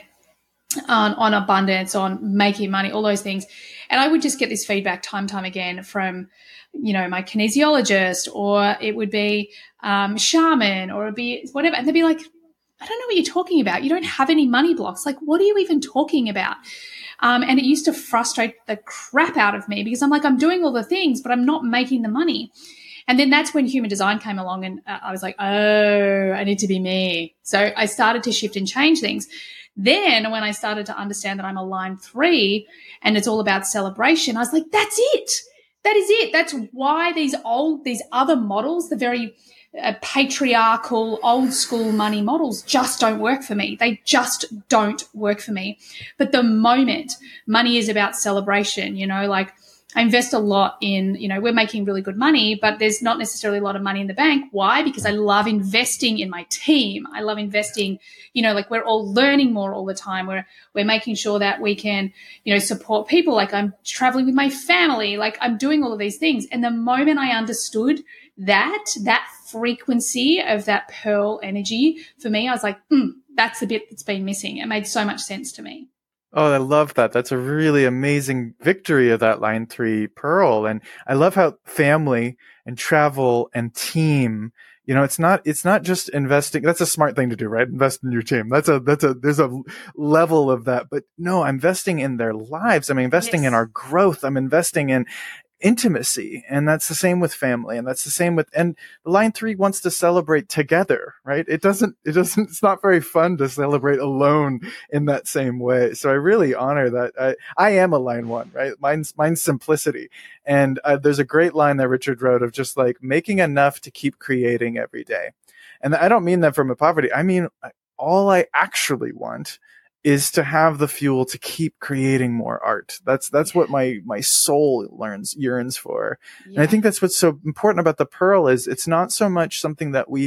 on, on abundance, on making money, all those things. And I would just get this feedback time and time again from, you know, my kinesiologist, or it would be um, shaman, or it would be whatever. And they'd be like, I don't know what you're talking about. You don't have any money blocks. Like, what are you even talking about? Um, and it used to frustrate the crap out of me, because I'm like, I'm doing all the things, but I'm not making the money. And then that's when human design came along, and uh, I was like, oh, I need to be me. So I started to shift and change things. Then when I started to understand that I'm a line three and it's all about celebration, I was like, that's it. That is it. That's why these old, these other models, the very uh, patriarchal, old school money models just don't work for me. They just don't work for me. But the moment money is about celebration, you know, like I invest a lot in, you know, we're making really good money, but there's not necessarily a lot of money in the bank. Why? Because I love investing in my team. I love investing, you know, like we're all learning more all the time. We're, we're making sure that we can, you know, support people. Like I'm traveling with my family, like I'm doing all of these things. And the moment I understood that, that frequency of that Pearl energy for me, I was like, mm, that's the bit that's been missing. It made so much sense to me. Oh, I love that. That's a really amazing victory of that line three Pearl. And I love how family and travel and team, you know, it's not, it's not just investing. That's a smart thing to do, right? Invest in your team. That's a, that's a, there's a level of that, but no, I'm investing in their lives. I'm investing yes. in our growth. I'm investing in intimacy. And that's the same with family. And that's the same with, and line three wants to celebrate together, right? It doesn't, it doesn't, it's not very fun to celebrate alone in that same way. So I really honor that. I, I am a line one, right? Mine's, mine's simplicity. And uh, there's a great line that Richard wrote of just like making enough to keep creating every day. And I don't mean that from a poverty. I mean, all I actually want is to have the fuel to keep creating more art. That's, that's what my, my soul learns, yearns for. Yeah. And I think that's what's so important about the Pearl is it's not so much something that we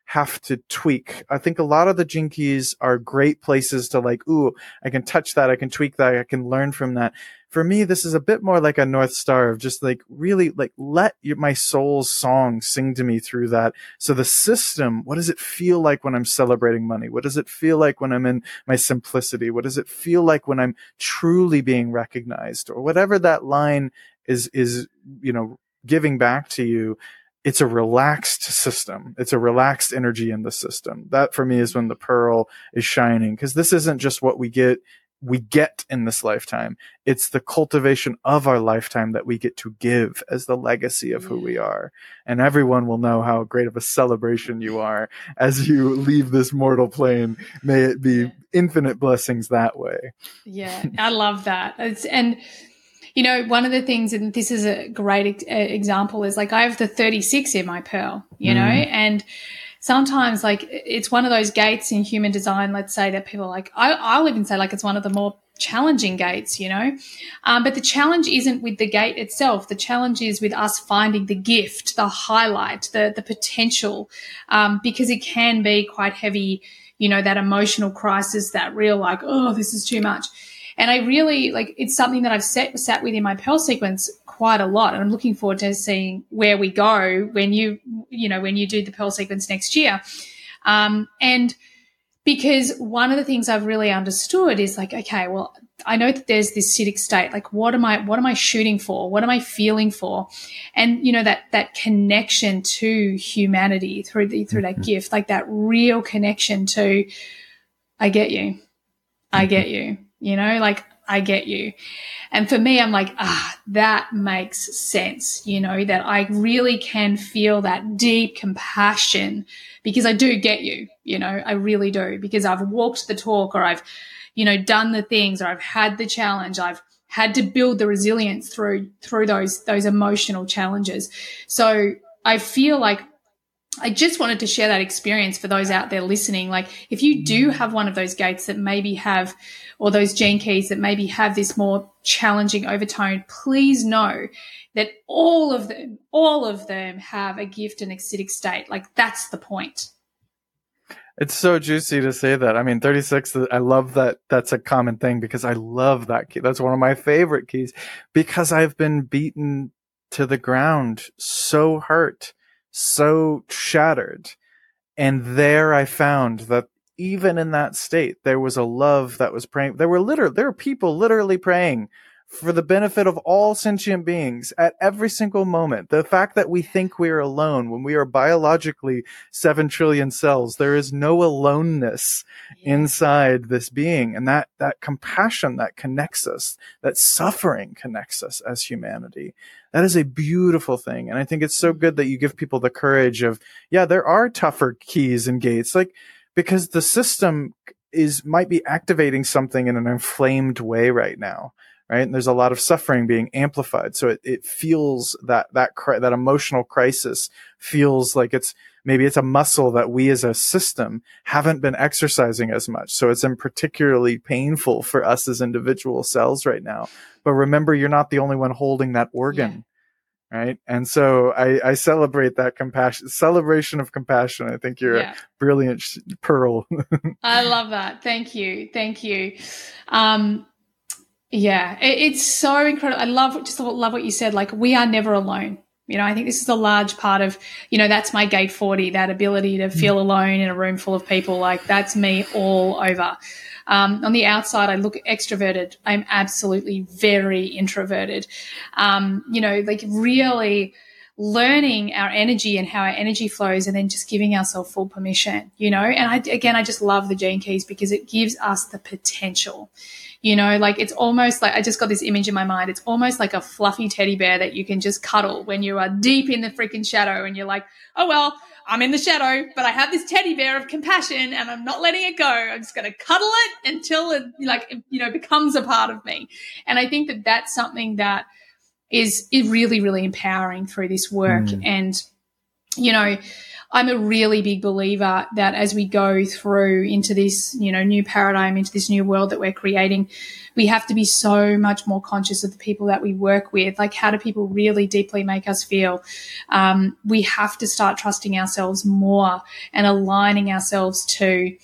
have to tweak. I think a lot of the Gene Keys are great places to like, ooh, I can touch that, I can tweak that, I can learn from that. For me, this is a bit more like a North Star of just like really like let your, my soul's song sing to me through that. So the system, what does it feel like when I'm celebrating money? What does it feel like when I'm in my simplicity? What does it feel like when I'm truly being recognized? Or whatever that line is, is, you know, giving back to you. It's a relaxed system. It's a relaxed energy in the system. That for me is when the pearl is shining, because this isn't just what we get we get in this lifetime. It's the cultivation of our lifetime that we get to give as the legacy of who we are. And everyone will know how great of a celebration you are as you leave this mortal plane. May it be infinite blessings that way. Yeah, I love that. It's, and, you know, one of the things, and this is a great e- example, is like I have the thirty-six in my pearl, you mm. know, and sometimes, like, it's one of those gates in human design, let's say, that people are like, I, I'll even say, like, it's one of the more challenging gates, you know. Um, but the challenge isn't with the gate itself. The challenge is with us finding the gift, the highlight, the the potential, um, because it can be quite heavy, you know, that emotional crisis, that real, like, oh, this is too much. And I really, like, it's something that I've sat, sat with in my Pearl sequence quite a lot. And I'm looking forward to seeing where we go when you, you know, when you do the Pearl sequence next year. Um, and because one of the things I've really understood is like, okay, well, I know that there's this acidic state. Like, what am I, what am I shooting for? What am I feeling for? And, you know, that, that connection to humanity through the, through that gift, like that real connection to, I get you. I get you. You know, like, I get you. And for me, I'm like, ah, that makes sense, you know, that I really can feel that deep compassion because I do get you, you know, I really do, because I've walked the talk, or I've, you know, done the things, or I've had the challenge. I've had to build the resilience through, through those, those emotional challenges. So I feel like I just wanted to share that experience for those out there listening. Like, if you do have one of those gates that maybe have, or those gene keys that maybe have this more challenging overtone, please know that all of them, all of them have a gift and acidic state. Like, that's the point. It's so juicy to say that. I mean, thirty-six, I love that that's a common thing, because I love that key. That's one of my favorite keys, because I've been beaten to the ground, so hurt, so shattered. And there I found that even in that state, there was a love that was praying. There were literally, there were people literally praying for the benefit of all sentient beings at every single moment. The fact that we think we are alone when we are biologically seven trillion cells, there is no aloneness yeah. inside this being. And that, that compassion that connects us, that suffering connects us as humanity. That is a beautiful thing. And I think it's so good that you give people the courage of, yeah, there are tougher keys and gates, like, because the system is, might be activating something in an inflamed way right now. Right. And there's a lot of suffering being amplified. So it, it feels that, that, cri- that emotional crisis feels like it's, maybe it's a muscle that we as a system haven't been exercising as much. So it's in particularly painful for us as individual cells right now. But remember, you're not the only one holding that organ. Yeah. Right. And so I, I celebrate that compassion, celebration of compassion. I think you're yeah. a brilliant sh- pearl. I love that. Thank you. Thank you. Um, Yeah, it, it's so incredible. I love just love what you said. Like, we are never alone. You know, I think this is a large part of, you know, that's my gate forty, that ability to feel alone in a room full of people. Like, that's me all over. Um, on the outside, I look extroverted. I'm absolutely very introverted. Um, you know, like really learning our energy and how our energy flows, and then just giving ourselves full permission, you know. And I, again, I just love the gene keys because it gives us the potential. You know, like, it's almost like, I just got this image in my mind. It's almost like a fluffy teddy bear that you can just cuddle when you are deep in the freaking shadow, and you're like, oh, well, I'm in the shadow, but I have this teddy bear of compassion and I'm not letting it go. I'm just going to cuddle it until it, like, you know, becomes a part of me. And I think that that's something that is, is really, really empowering through this work. Mm. And, you know, I'm a really big believer that as we go through into this, you know, new paradigm, into this new world that we're creating, we have to be so much more conscious of the people that we work with. Like, how do people really deeply make us feel? Um, we have to start trusting ourselves more and aligning ourselves to,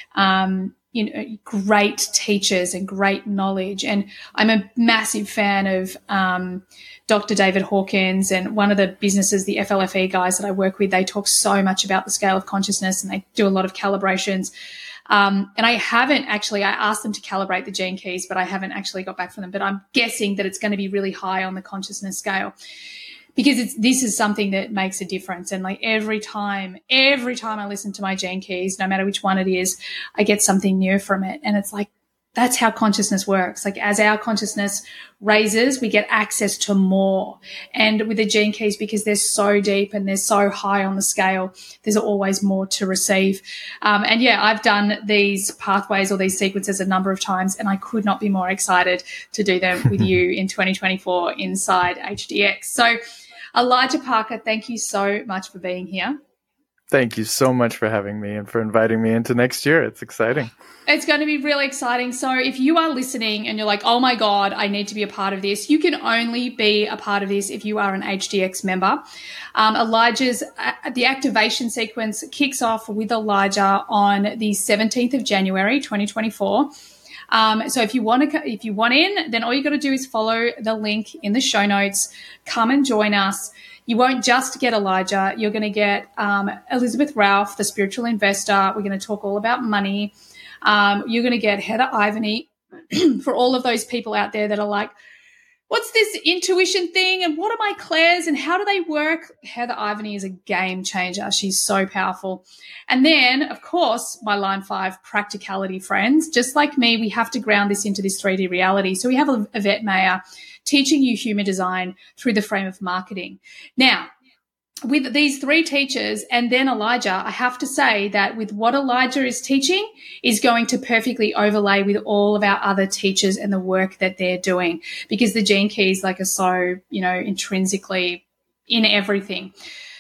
um, you know, great teachers and great knowledge. And I'm a massive fan of um, Doctor David Hawkins, and one of the businesses, the F L F E guys that I work with, they talk so much about the scale of consciousness, and they do a lot of calibrations. Um, and I haven't actually, I asked them to calibrate the gene keys, but I haven't actually got back from them. But I'm guessing that it's going to be really high on the consciousness scale, because it's, this is something that makes a difference. And like every time, every time I listen to my gene keys, no matter which one it is, I get something new from it. And it's like, that's how consciousness works. Like, as our consciousness raises, we get access to more. And with the gene keys, because they're so deep and they're so high on the scale, there's always more to receive. Um, and yeah, I've done these pathways or these sequences a number of times, and I could not be more excited to do them with you in twenty twenty-four inside H D X. So Elijah Parker, thank you so much for being here. Thank you so much for having me and for inviting me into next year. It's exciting. It's going to be really exciting. So if you are listening and you're like, oh my God, I need to be a part of this, you can only be a part of this if you are an H D X member. Um, Elijah's, uh, the activation sequence kicks off with Elijah on the seventeenth of January, twenty twenty-four. Um, so if you want to, if you want in, then all you got to do is follow the link in the show notes. Come and join us. You won't just get Elijah. You're going to get um, Elizabeth Ralph, the spiritual investor. We're going to talk all about money. Um, you're going to get Heather Ivany for all of those people out there that are like, what's this intuition thing and what are my clairs and how do they work? Heather Ivany is a game changer. She's so powerful. And then, of course, my line five practicality friends. Just like me, we have to ground this into this three D reality. So we have Yvette Mayer teaching you human design through the frame of marketing. Now, with these three teachers and then Elijah, I have to say that with what Elijah is teaching is going to perfectly overlay with all of our other teachers and the work that they're doing, because the gene keys like are so, you know, intrinsically in everything.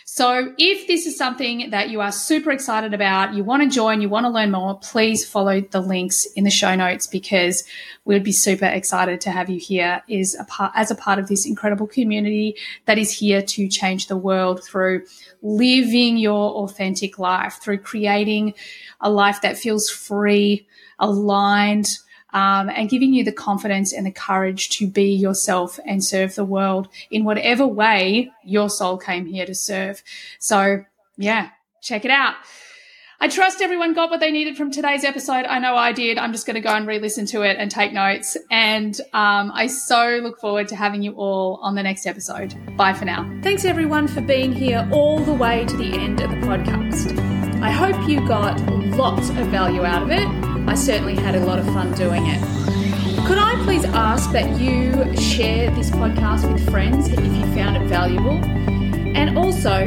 So if this is something that you are super excited about, you want to join, you want to learn more, please follow the links in the show notes, because we'd be super excited to have you here is a part, as a part of this incredible community that is here to change the world through living your authentic life, through creating a life that feels free, aligned, Um, and giving you the confidence and the courage to be yourself and serve the world in whatever way your soul came here to serve. So, yeah, check it out. I trust everyone got what they needed from today's episode. I know I did. I'm just going to go and re-listen to it and take notes. And um, I so look forward to having you all on the next episode. Bye for now. Thanks, everyone, for being here all the way to the end of the podcast. I hope you got lots of value out of it. I certainly had a lot of fun doing it. Could I please ask that you share this podcast with friends if you found it valuable? And also,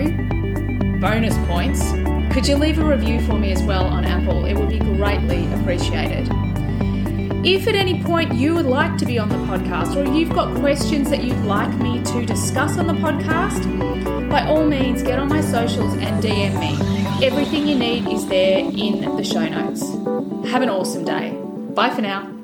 bonus points, could you leave a review for me as well on Apple? It would be greatly appreciated. If at any point you would like to be on the podcast, or you've got questions that you'd like me to discuss on the podcast, by all means get on my socials and D M me. Everything you need is there in the show notes. Have an awesome day. Bye for now.